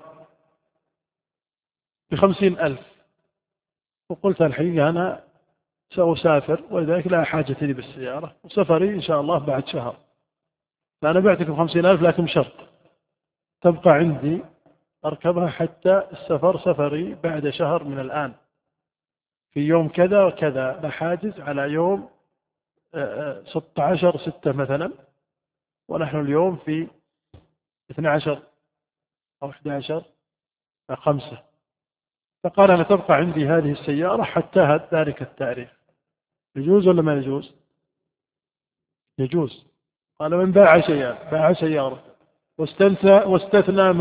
ب50,000 وقلت الحقيقة أنا سأسافر ولذلك لا حاجة لي بالسيارة وسفري إن شاء الله بعد شهر، فأنا بعتك ب50,000 لكن شرط تبقى عندي أركبها حتى السفر سفري بعد شهر من الآن، في يوم كذا وكذا لحاجز على يوم 16/6 مثلا، ونحن اليوم في 12 أو 11/5، فقال أنا تبقى عندي هذه السيارة حتى ذلك التاريخ. يجوز ولا ما يجوز؟ يجوز. قال من باع شيئا، باع سيارة واستثنى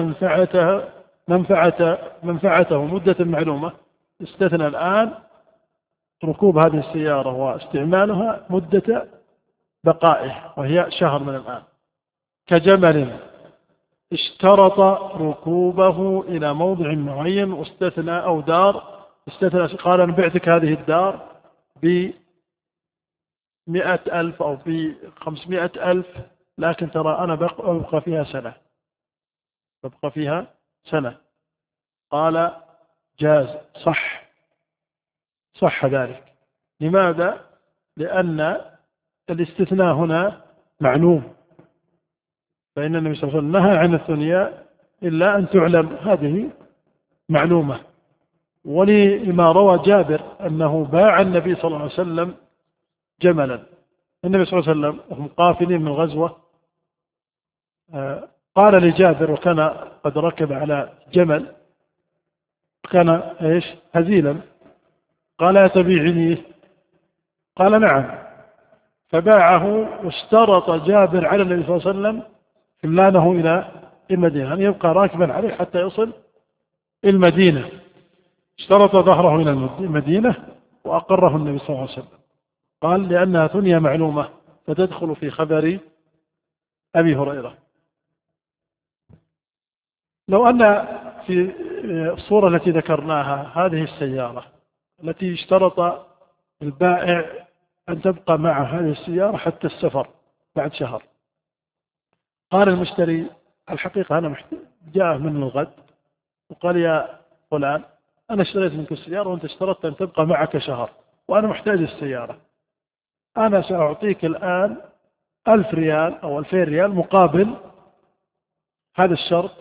منفعته مدة معلومة، استثنى الآن ركوب هذه السيارة واستعمالها مدة بقائه وهي شهر من الآن. كجمل اشترط ركوبه إلى موضع معين واستثنى، أو دار استثنى، قال أنا بعتك هذه الدار ب100,000 أو ب500,000، لكن ترى أنا ببقى فيها سنة، ببقى فيها سنة. قال جاز، صح ذلك. لماذا؟ لأن الاستثناء هنا معلوم، فإن النبي صلى الله عليه وسلم نهى عن الثنيا إلا أن تعلم، هذه معلومة. ولما روى جابر أنه باع النبي صلى الله عليه وسلم جملا. النبي صلى الله عليه وسلم وهم قافلين من غزوة قال لجابر، وكان قد ركب على جمل كان هزيلا، قال أتبيعني؟ قال نعم، فباعه واشترط جابر على النبي صلى الله عليه وسلم حملانه إلى المدينة، أن يبقى راكبا عليه حتى يصل المدينة. اشترط ظهره إلى المدينة وأقره النبي صلى الله عليه وسلم. قال لأنها ثنيا معلومة فتدخل في خبر أبي هريرة. لو أن في الصورة التي ذكرناها هذه السيارة التي اشترط البائع أن تبقى مع هذه السيارة حتى السفر بعد شهر، قال المشتري الحقيقة أنا جاء من الغد وقال يا فلان أنا اشتريت منك السيارة وأنت اشترطت أن تبقى معك شهر وأنا محتاج السيارة، أنا سأعطيك الآن 1000 ريال أو 2000 ريال مقابل هذا الشرط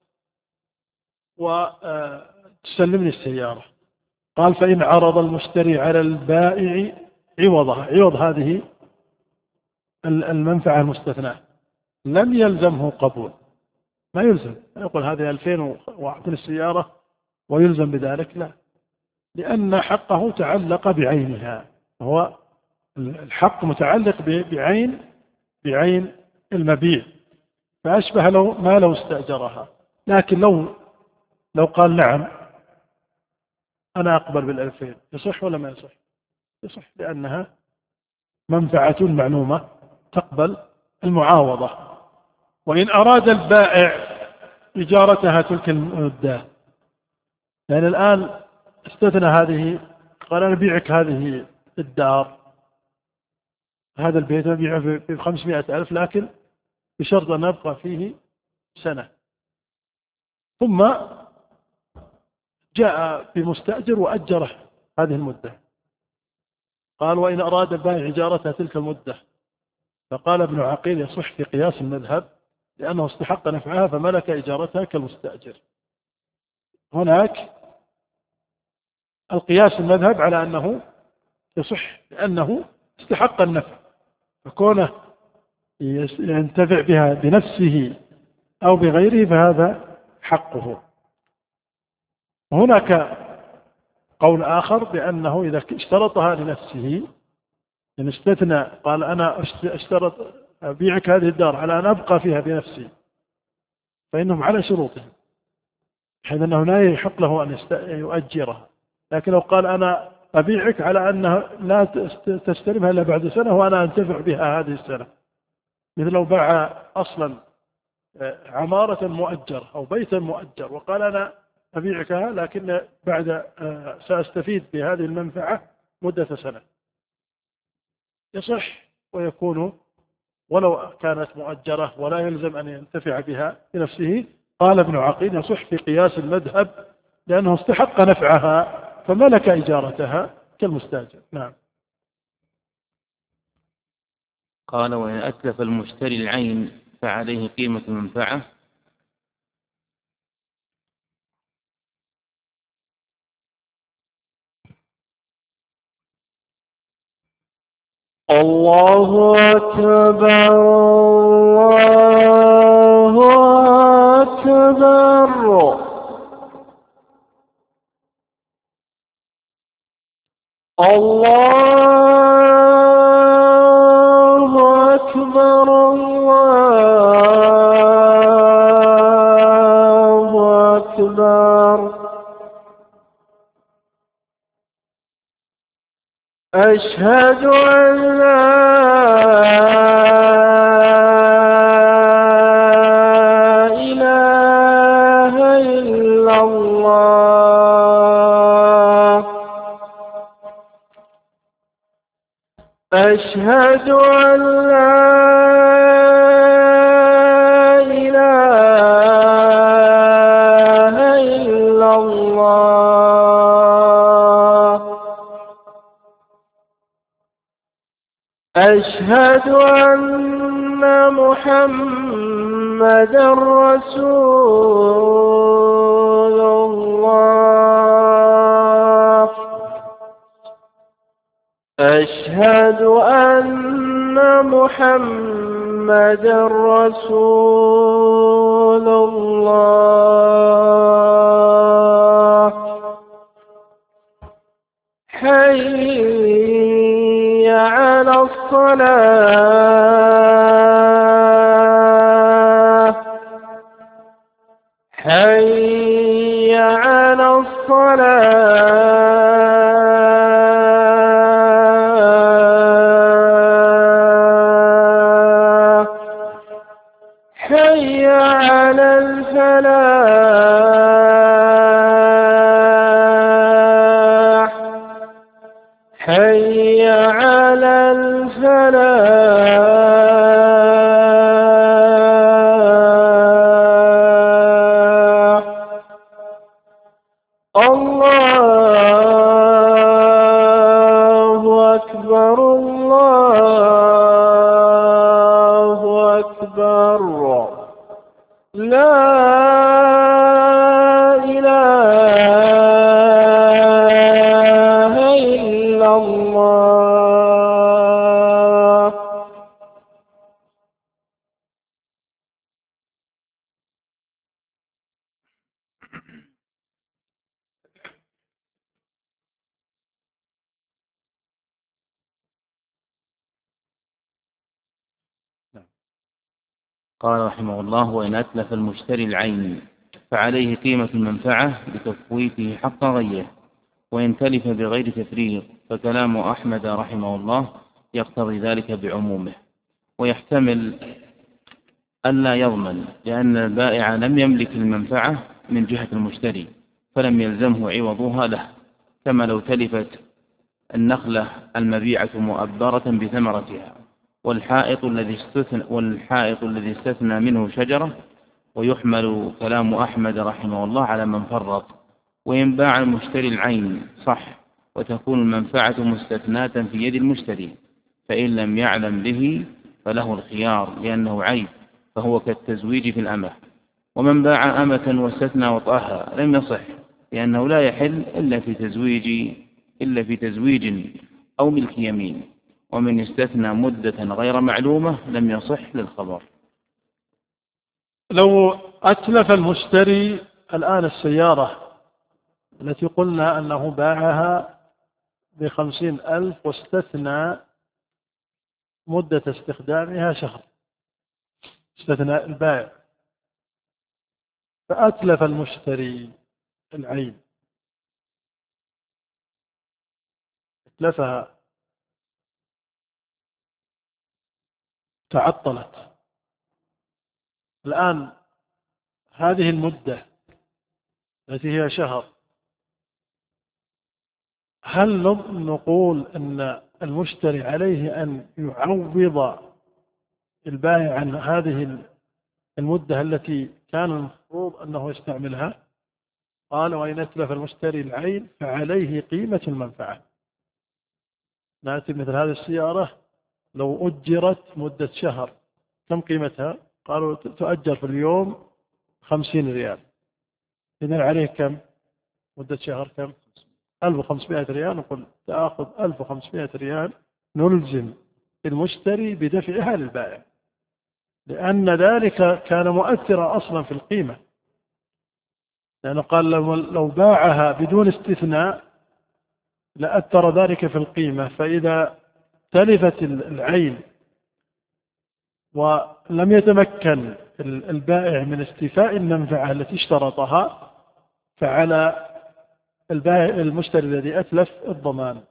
وتسلمني السيارة. قال فإن عرض المشتري على البائع عوض هذه المنفعة المستثناة لم يلزمه قبول، ما يلزم يقول هذه 2000 وأعطني السيارة ويلزم بذلك، لا، لأن حقه تعلق بعينها، هو الحق متعلق بعين المبيع، فأشبه لو استأجرها. لكن لو قال نعم أنا أقبل بال2000، يصح ولا ما يصح؟ يصح، لأنها منفعة معلومة تقبل المعاوضة. وإن أراد البائع إجارتها تلك المدة، يعني الآن استثنى هذه، قال أنا أبيعك هذه الدار، هذا البيت أبيعه ب500,000 لكن بشرط أن أبقى فيه سنة، ثم جاء بمستأجر وأجره هذه المدة. قال وإن أراد البائع إجارتها تلك المدة، فقال ابن عقيل يصح في قياس المذهب لأنه استحق نفعها فملك إجارتها كالمستأجر. هناك القياس المذهب على أنه يصح لأنه استحق النفع، فكونه ينتفع بها بنفسه أو بغيره فهذا حقه. هناك قول آخر بأنه إذا اشترطها لنفسه، إن استثنى قال أنا اشترط أبيعك هذه الدار على أن أبقى فيها بنفسي، فإنهم على شروطهم، حيث أنه لا يحق له أن يؤجرها. لكن لو قال أنا أبيعك على أنها لا تستلمها إلا بعد سنة وأنا أنتفع بها هذه السنة، مثل لو باع أصلا عمارة مؤجر أو بيتا مؤجر وقال أنا أبيعكها لكن بعد سأستفيد بهذه المنفعة مدة سنة، يصح ويكون ولو كانت مؤجرة ولا يلزم أن ينتفع بها بنفسه. قال ابن عقيل يصح في قياس المذهب لأنه استحق نفعها فملك إجارتها كالمستاجر. نعم. قال وإن أتلف المشتري العين فعليه قيمة المنفعة الله أكبر الله أكبر الله أكبر الله أكبر أشهد أن لا إله إلا الله أشهد أن لا إله إلا الله أشهد أن محمدا رسول الله أشهد أن محمدا رسول الله حي على الصلاة حي على الصلاة حي على الفلاح حي على الفلاح الله أكبر الله أكبر لا إله إلا الله قال رحمه الله: وإن أتلف المشتري العين فعليه قيمة المنفعة لتفويته حق غيره، وإن تلف بغير تفريط فكلام أحمد رحمه الله يقتضي ذلك بعمومه، ويحتمل ألا يضمن، لأن البائع لم يملك المنفعة من جهة المشتري فلم يلزمه عوضها له، كما لو تلفت النخلة المبيعة مؤبرة بثمرتها والحائط الذي استثنى منه شجرة، ويحمل كلام أحمد رحمه الله على من فرط. وإن باع المشتري العين صح، وتكون المنفعة مستثناة في يد المشتري، فإن لم يعلم به فله الخيار لأنه عيب، فهو كالتزويج في الأمة. ومن باع أمة واستثنى وطأها لم يصح، لأنه لا يحل إلا في تزويج أو ملك يمين. ومن استثنى مدة غير معلومة لم يصح للخبر. لو أتلف المشتري الآن السيارة التي قلنا أنه باعها ب50,000 واستثنى مدة استخدامها شهر، استثناء البائع، فأتلف المشتري العين، أتلفها تعطلت. الآن هذه المدة التي هي شهر، هل نقول أن المشتري عليه أن يعوض البائع عن هذه المدة التي كان المفروض أنه يستعملها؟ قال: وإن أتلف المشتري العين فعليه قيمة المنفعة. نأتي مثل هذه السيارة لو أجرت مدة شهر كم قيمتها؟ قالوا تؤجر في اليوم 50 ريال، إذن عليه كم مدة شهر؟ كم؟ 1500 ريال. نقول تأخذ 1500 ريال، نلزم المشتري بدفعها للبائع، لأن ذلك كان مؤثرا أصلا في القيمة، لأنه قال لو باعها بدون استثناء لأثر ذلك في القيمة. فإذا تلفت العين ولم يتمكن البائع من استيفاء المنفعة التي اشترطها فعلى البائع المشتري الذي أتلف الضمان.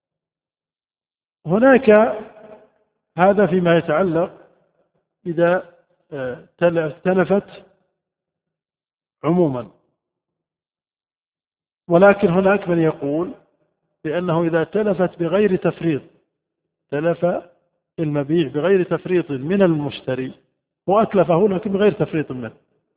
هناك هذا فيما يتعلق إذا تلفت عموما، ولكن هناك من يقول بأنه إذا تلفت بغير تفريط، تلف المبيع بغير تفريط من المشتري وأتلفه لكن بغير تفريط منه.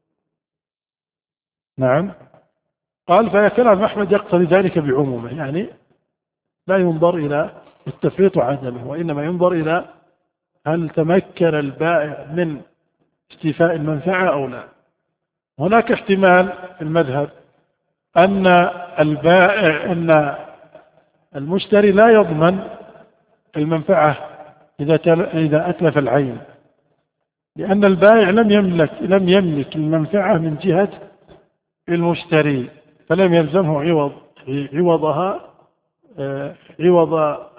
نعم، قال فكلام أحمد يقتضي ذلك بعمومه، يعني لا ينظر إلى التفريط وعدمه، وإنما ينظر إلى هل تمكن البائع من استيفاء المنفعة أو لا. هناك احتمال في المذهب أن أن المشتري لا يضمن المنفعة إذا أتلف العين، لأن البائع لم يملك المنفعة من جهة المشتري، فلم يلزمه عوض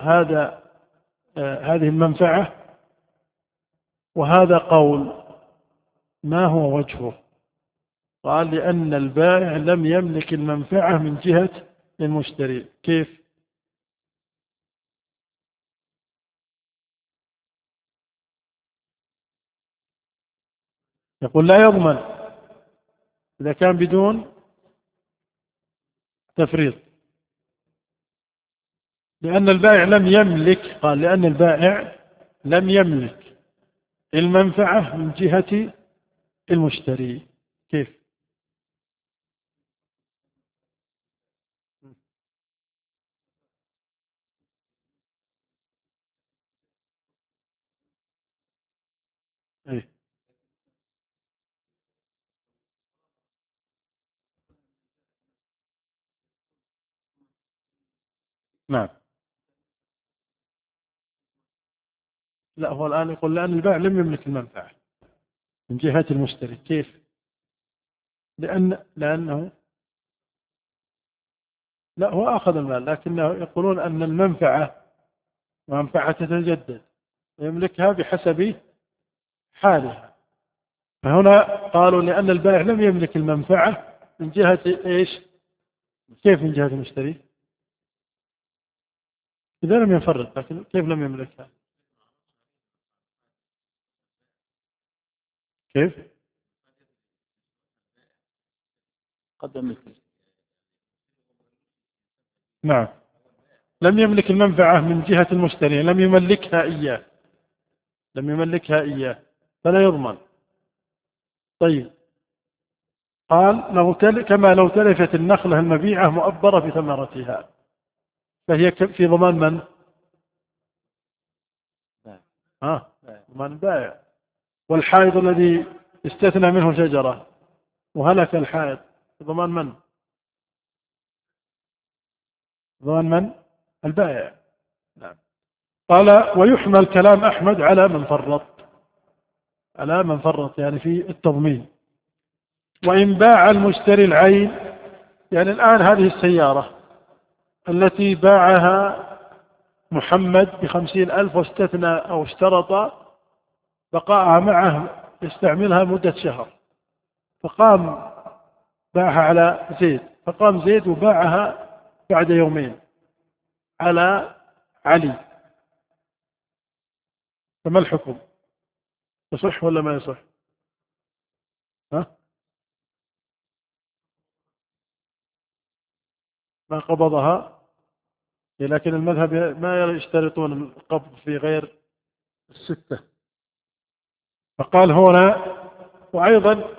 هذه المنفعة. وهذا قول ما هو وجهه؟ قال لأن البائع لم يملك المنفعة من جهة المشتري. كيف؟ يقول لا يضمن إذا كان بدون تفريط، لأن البائع لم يملك، قال لأن البائع لم يملك المنفعة من جهة المشتري. كيف؟ إيه؟ نعم. لا، هو الآن يقول لأن البائع لم يملك المنفعة من جهة المشتري. كيف؟ لأنه لا، هو أخذ المال، لكنه يقولون أن منفعة تتجدد ويملكها بحسب حالها. فهنا قالوا لأن البائع لم يملك المنفعة من جهة إيش؟ كيف من جهة المشتري؟ إذا لم يفرط، لكن كيف لم يملكها؟ كيف؟ قدم. نعم، لم يملك المنفعة من جهة المشتري، لم يملكها إياه فلا يضمن. طيب، قال كما لو تلفت النخلة المبيعة مؤبرة بثمرتها، فهي في ضمان من؟ ضمان البائع. والحائض الذي استثنى منه شجرة وهلك الحائض ضمان من؟ ضمان من؟ البائع. نعم. قال ويحمل كلام أحمد على من فرط يعني في التضمين. وإن باع المشتري العين، يعني الآن هذه السيارة التي باعها محمد ب50,000 واستثنى أو اشترط بقاءها معه يستعملها مدة شهر، فقام باعها على زيد، فقام زيد وباعها بعد يومين على علي، فما الحكم؟ يصح ولا ما يصح؟ ما قبضها، لكن المذهب ما يشترطون القبض في غير 6. فقال هنا وأيضا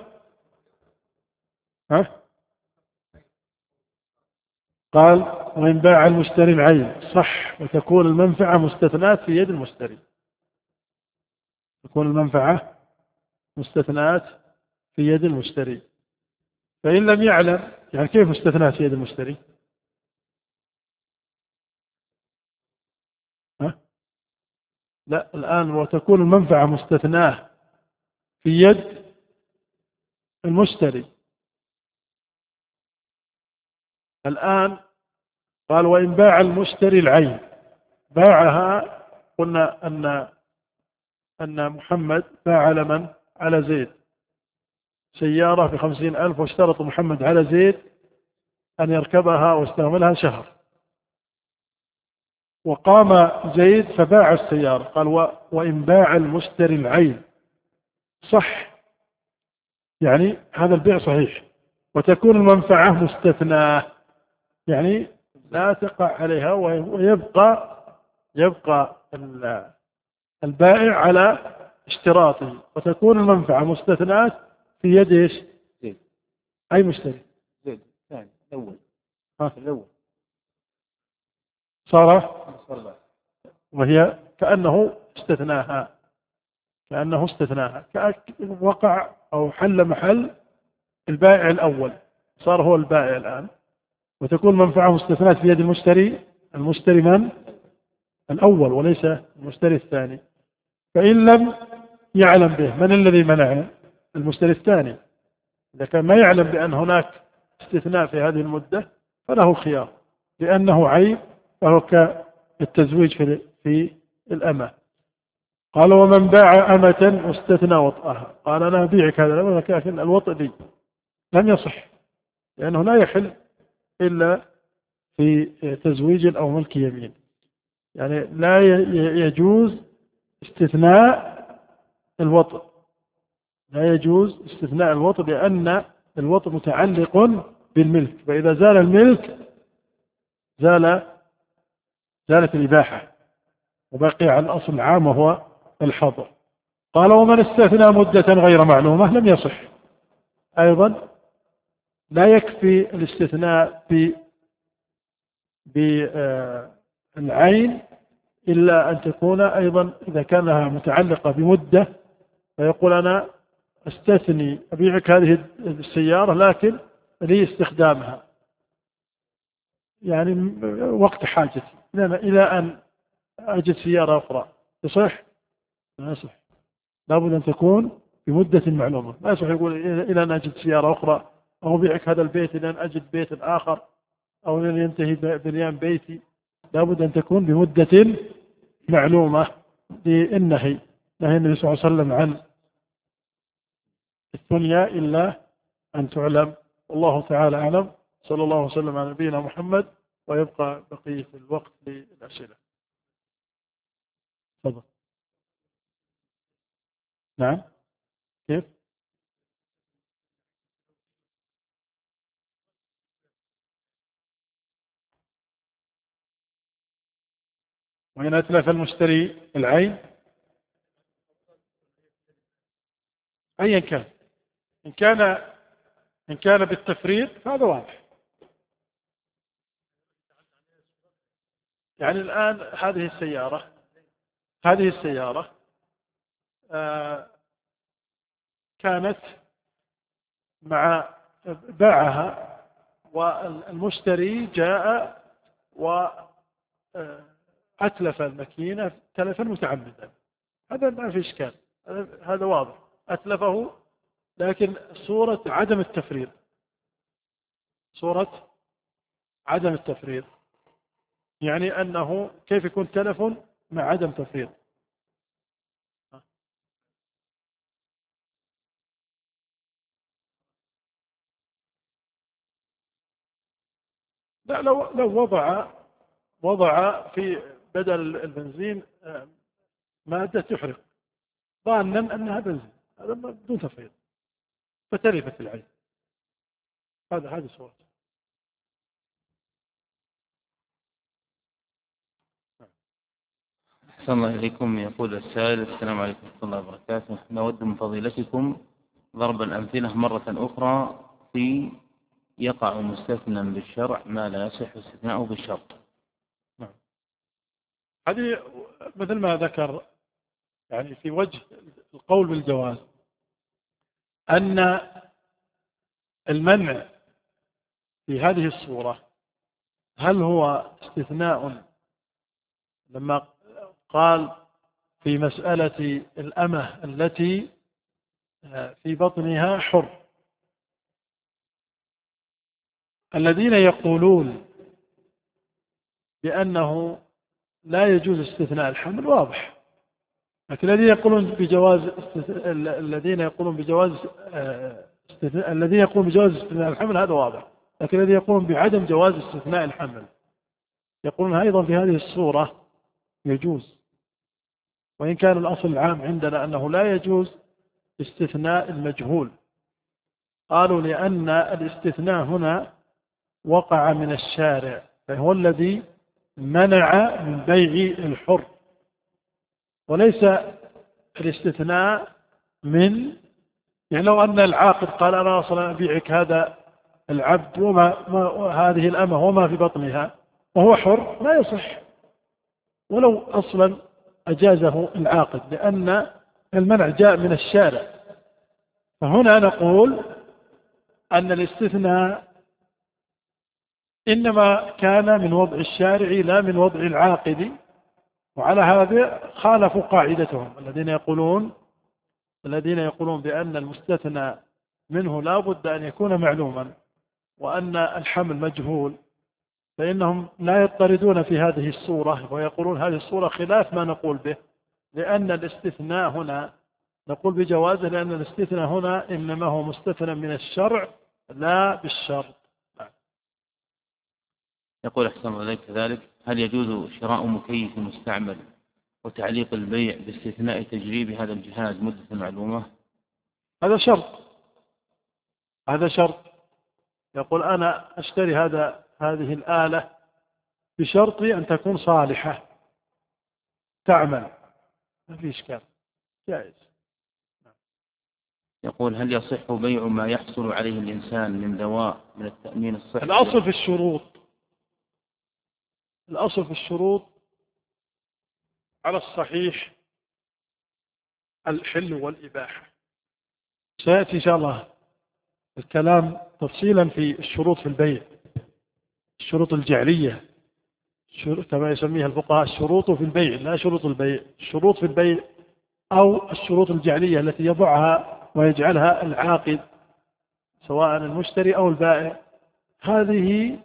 قال وإن باع المشتري العين صح، وتكون المنفعة مستثنات في يد المشتري. تكون المنفعة مستثنات في يد المشتري. فإن لم يعلم، يعني كيف مستثنات في يد المشتري؟ لا الآن وتكون المنفعة مستثناة في يد المشتري. الآن قال وإن باع المشتري العين، باعها، قلنا أن محمد باع على من؟ على زيد سيارة ب50,000، واشترط محمد على زيد أن يركبها واستعملها شهر، وقام زيد فباع السيارة. قال وإن باع المشتري العين، صح، يعني هذا البيع صحيح، وتكون المنفعة مستثناة، يعني لا تقع عليها، ويبقى البائع على اشتراطه، وتكون المنفعة مستثناة في يد ايش؟ زيد. أي مشتري؟ زيد الثاني الأول. الأول صار، وهي كأنه استثناها، وقع أو حل محل البائع الأول، صار هو البائع الآن، وتكون منفعة مستثناة في يد المشتري من؟ الأول، وليس المشتري الثاني. فإن لم يعلم به، من الذي منعه؟ المشتري الثاني. إذا كان ما يعلم بأن هناك استثناء في هذه المدة فله خيار، لأنه عيب، فهو كالتزويج في الأمة. قال ومن باع أمة واستثنى وطئها، قال أنا أبيعك هذا الأمة، لكن الوطئ لي، لم يصح، لأنه لا يحل إلا في تزويج أو ملك يمين، يعني لا يجوز استثناء الوطئ، لا يجوز استثناء الوطئ، لأن الوطئ متعلق بالملك، فإذا زال الملك زالت الإباحة، وبقي على الأصل العام وهو الحظر. قال ومن استثنى مدة غير معلومة لم يصح، أيضا لا يكفي الاستثناء بالعين إلا أن تكون أيضا إذا كانها متعلقة بمدة، فيقول أنا استثني أبيعك هذه السيارة لكن لي استخدامها، يعني وقت حاجتي إلى أن أجد سيارة أخرى، يصح؟ لا يصح، لابد أن تكون بمدة معلومة، لا يصح يقول إلى أن أجد سيارة أخرى، أو أبيعك هذا البيت إلى أن أجد بيت آخر، أو لن ينتهي بنيان بيتي، لابد أن تكون بمدة معلومة، للنهي، نهي النبي صلى الله عليه وسلم عن الثنيا إلا أن تعلم. والله تعالى أعلم، صلى الله وسلم على نبينا محمد، ويبقى بقية الوقت للأسئلة. تفضل. نعم، كيف؟ وإن أتلف المشتري العين أيا كان، إن كان بالتفريط فهذا واضح. يعني الآن هذه السيارة كانت باعها، والمشتري جاء وأتلف الماكينة تلفا متعمدا، هذا ما في إشكال، هذا واضح، أتلفه، لكن صورة عدم التفريط، يعني أنه كيف يكون تلف مع عدم تفريط؟ لا، لو وضع في بدل البنزين مادة تحرق ظانا أنها بنزين، هذا بدون تفريط، فتلفت العين، هذه صورته. أحسن الله إليكم. يقول السائل: السلام عليكم ورحمة الله وبركاته، نود من فضيلتكم ضرب الأمثلة مرة أخرى في يقع مستثنى بالشرع ما لا يصح استثناؤه بالشرط. نعم، هذه مثل ما ذكر، يعني في وجه القول بالجواز، أن المنع في هذه الصورة هل هو استثناء لما قال في مسألة الأمة التي في بطنها حر. الذين يقولون بأنه لا يجوز استثناء الحمل واضح، لكن الذين يقولون بجواز استثناء الحمل هذا واضح، لكن الذين يقولون بعدم جواز استثناء الحمل يقولون أيضا في هذه الصورة يجوز، وإن كان الأصل العام عندنا أنه لا يجوز استثناء المجهول. قالوا لأن الاستثناء هنا وقع من الشارع، فهو الذي منع من بيع الحر، وليس الاستثناء من، يعني لو أن العاقد قال أنا أصلا أبيعك هذا العبد هذه الأمة وما في بطنها وهو حر لا يصح، ولو أصلا أجازه العاقد، لأن المنع جاء من الشارع. فهنا نقول أن الاستثناء إنما كان من وضع الشارع لا من وضع العاقد، وعلى هذا خالفوا قاعدتهم الذين يقولون بأن المستثنى منه لا بد أن يكون معلوما وأن الحمل مجهول، فإنهم لا يضطردون في هذه الصورة ويقولون هذه الصورة خلاف ما نقول به، لأن الاستثناء هنا نقول بجوازه، لأن الاستثناء هنا إنما هو مستثنى من الشرع لا بالشرط. يقول أحسن الله إليك كذلك: هل يجوز شراء مكيف مستعمل وتعليق البيع باستثناء تجريب هذا الجهاز مدة معلومة؟ هذا شرط. يقول أنا أشتري هذه الآلة بشرط أن تكون صالحة تعمل، ما في إشكال، جائز. يقول: هل يصح بيع ما يحصل عليه الإنسان من دواء من التأمين الصحي؟ الأصل في الشروط على الصحيح الحل والإباحة. سيأتي إن شاء الله الكلام تفصيلا في الشروط في البيع، الشروط الجعلية كما يسميها الفقهاء، الشروط في البيع لا شروط البيع، الشروط في البيع أو الشروط الجعلية التي يضعها ويجعلها العاقد سواء المشتري أو البائع. هذه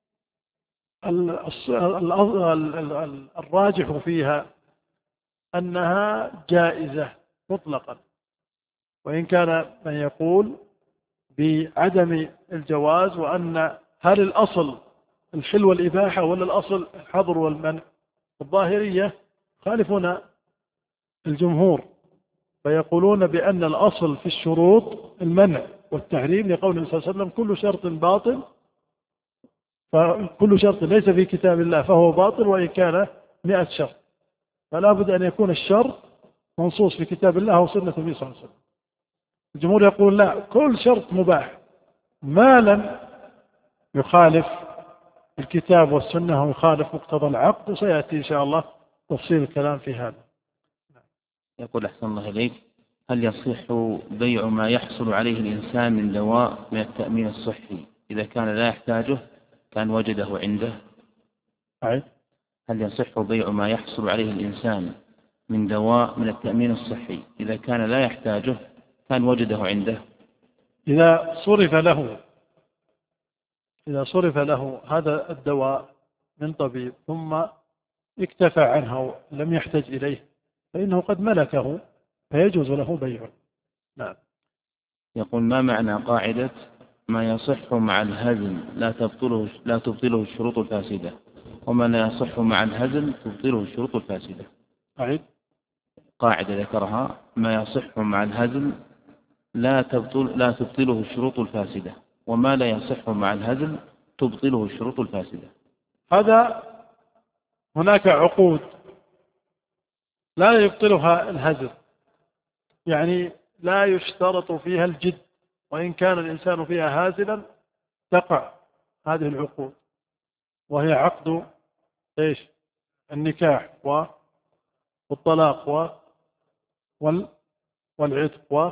الراجح فيها أنها جائزة مطلقا، وإن كان من يقول بعدم الجواز، وأن هل الأصل الحل والإباحة ولا الأصل الحظر والمنع. الظاهرية خالفون الجمهور فيقولون بأن الأصل في الشروط المنع والتحريم، لقول النبي صلى الله عليه وسلم: كل شرط باطل، فكل شرط ليس في كتاب الله فهو باطل وإن كان 100 شرط، فلا بد أن يكون الشرط منصوص في كتاب الله أو سنة النبي صلى الله عليه وسلم. الجمهور يقول لا، كل شرط مباح ما لم يخالف الكتاب والسنة ويخالف مقتضى العقد، وسيأتي إن شاء الله تفصيل الكلام في هذا. يقول أحسن الله إليك: هل يصح بيع ما يحصل عليه الإنسان من دواء من التأمين الصحي إذا كان لا يحتاجه كان وجده عنده؟ هل يصح بيع ما يحصل عليه الإنسان من دواء من التأمين الصحي إذا كان لا يحتاجه كان وجده عنده؟ إذا صرف له هذا الدواء من طبيب ثم اكتفى عنه لم يحتاج إليه فإنه قد ملكه فيجوز له بيعه. نعم. يقول: ما معنى قاعدة ما يصح مع الهزل لا تبطله الشروط الفاسدة، وما لا يصح مع الهزل تبطله الشروط الفاسدة؟ قاعدة ذكرها: ما يصح مع الهزل لا تبطله الشروط الفاسدة، وما لا يصح مع الهزل تبطله الشروط الفاسدة. هذا هناك عقود لا يبطلها الهزل، يعني لا يشترط فيها الجد، وإن كان الإنسان فيها هازلا تقع هذه العقود، وهي عقد النكاح والطلاق والعتق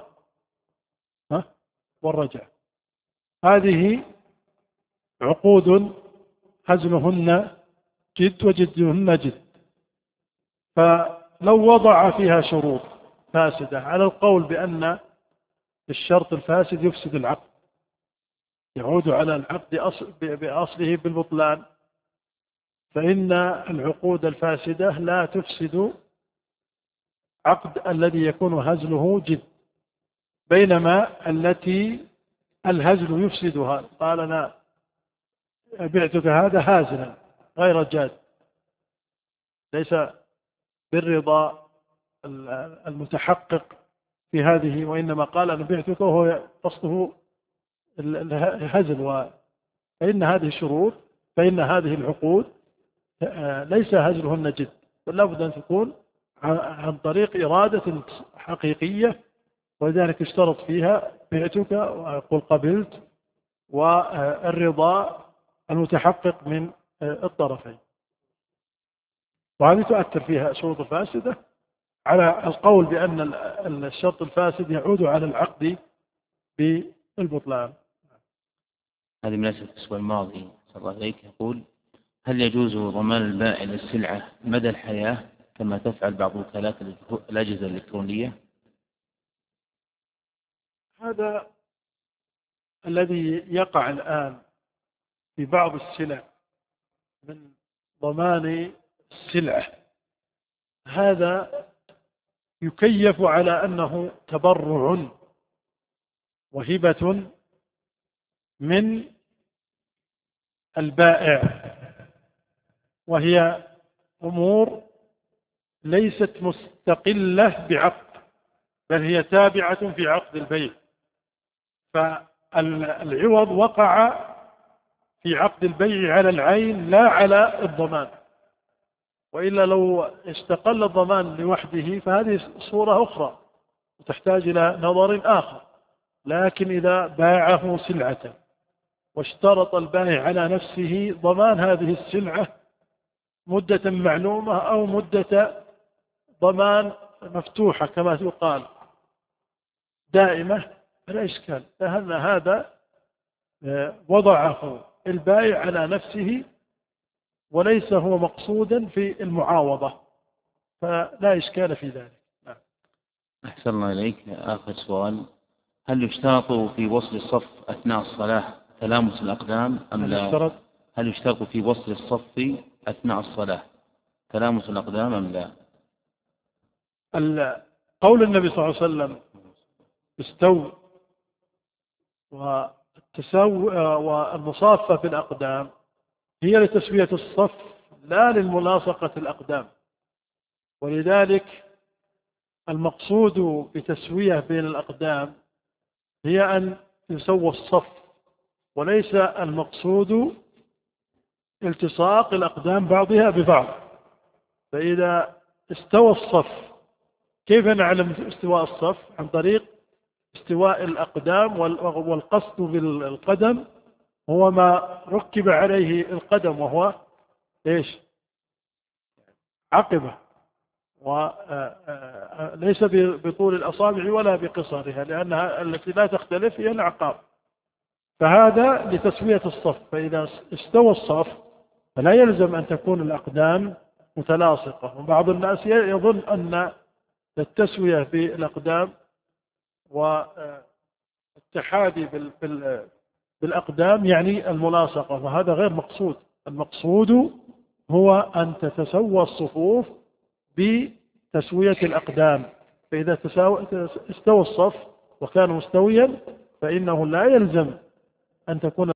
والرجع. هذه عقود هزلهن جد وجدهن جد، لو وضع فيها شروط فاسدة على القول بأن الشرط الفاسد يفسد العقد، يعود على العقد بأصله بالبطلان، فإن العقود الفاسدة لا تفسد عقد الذي يكون هزله جد، بينما التي الهزل يفسدها. قال أنا بعتك هذا هازلا غير جاد، ليس بالرضا المتحقق في هذه، وإنما قال أنا بعتك وهو قصده الهزل. فإن هذه الشروط، فإن هذه العقود ليس هزلهن جد، بل لابد أن تكون عن طريق إرادة حقيقية، ولذلك اشترط فيها بعتك وقل قبلت والرضا المتحقق من الطرفين. وهذه تؤثر فيها شروط الفاسدة على القول بأن الشرط الفاسد يعود على العقد بالبطلان. هذه مناسبة الأسبوع الماضي صلى الله عليك يقول: هل يجوز ضمان البائع للسلعة مدى الحياة كما تفعل بعض وكالات الأجهزة الإلكترونية؟ هذا الذي يقع الآن في بعض السلع من ضمان السلعة، هذا يكيف على أنه تبرع وهبة من البائع، وهي أمور ليست مستقلة بعقد، بل هي تابعة في عقد البيع. فالعوض وقع في عقد البيع على العين لا على الضمان، وإلا لو استقل الضمان لوحده فهذه صورة أخرى وتحتاج إلى نظر آخر. لكن إذا باعه سلعة واشترط البائع على نفسه ضمان هذه السلعة مدة معلومة أو مدة ضمان مفتوحة كما يقال دائمة، فلا إشكال، لأن هذا وضعه البائع على نفسه وليس هو مقصودا في المعاوضة، فلا إشكال في ذلك. أحسن الله إليك. آخر سؤال: هل يشترط في وصل الصف أثناء الصلاة تلامس الأقدام أم لا؟ هل يشترط في وصل الصف أثناء الصلاة تلامس الأقدام أم لا؟ قول النبي صلى الله عليه وسلم استووا والمصافة في الأقدام هي لتسوية الصف لا للملاصقة الأقدام، ولذلك المقصود بتسوية بين الأقدام هي أن يسوى الصف، وليس المقصود التصاق الأقدام بعضها ببعض. فإذا استوى الصف، كيف نعلم استواء الصف؟ عن طريق استواء الأقدام، والقصد بالقدم هو ما ركب عليه القدم، وهو إيش؟ عقبة، وليس بطول الأصابع ولا بقصرها، لأنها التي لا تختلف هي الأعقاب. فهذا لتسوية الصف. فإذا استوى الصف فلا يلزم أن تكون الأقدام متلاصقة. وبعض الناس يظن أن التسوية بالأقدام والتحادي بالأقدام يعني الملاصقة، وهذا غير مقصود. المقصود هو أن تتسوى الصفوف بتسوية الأقدام. فإذا استوى الصف وكان مستويا فإنه لا يلزم أن تكون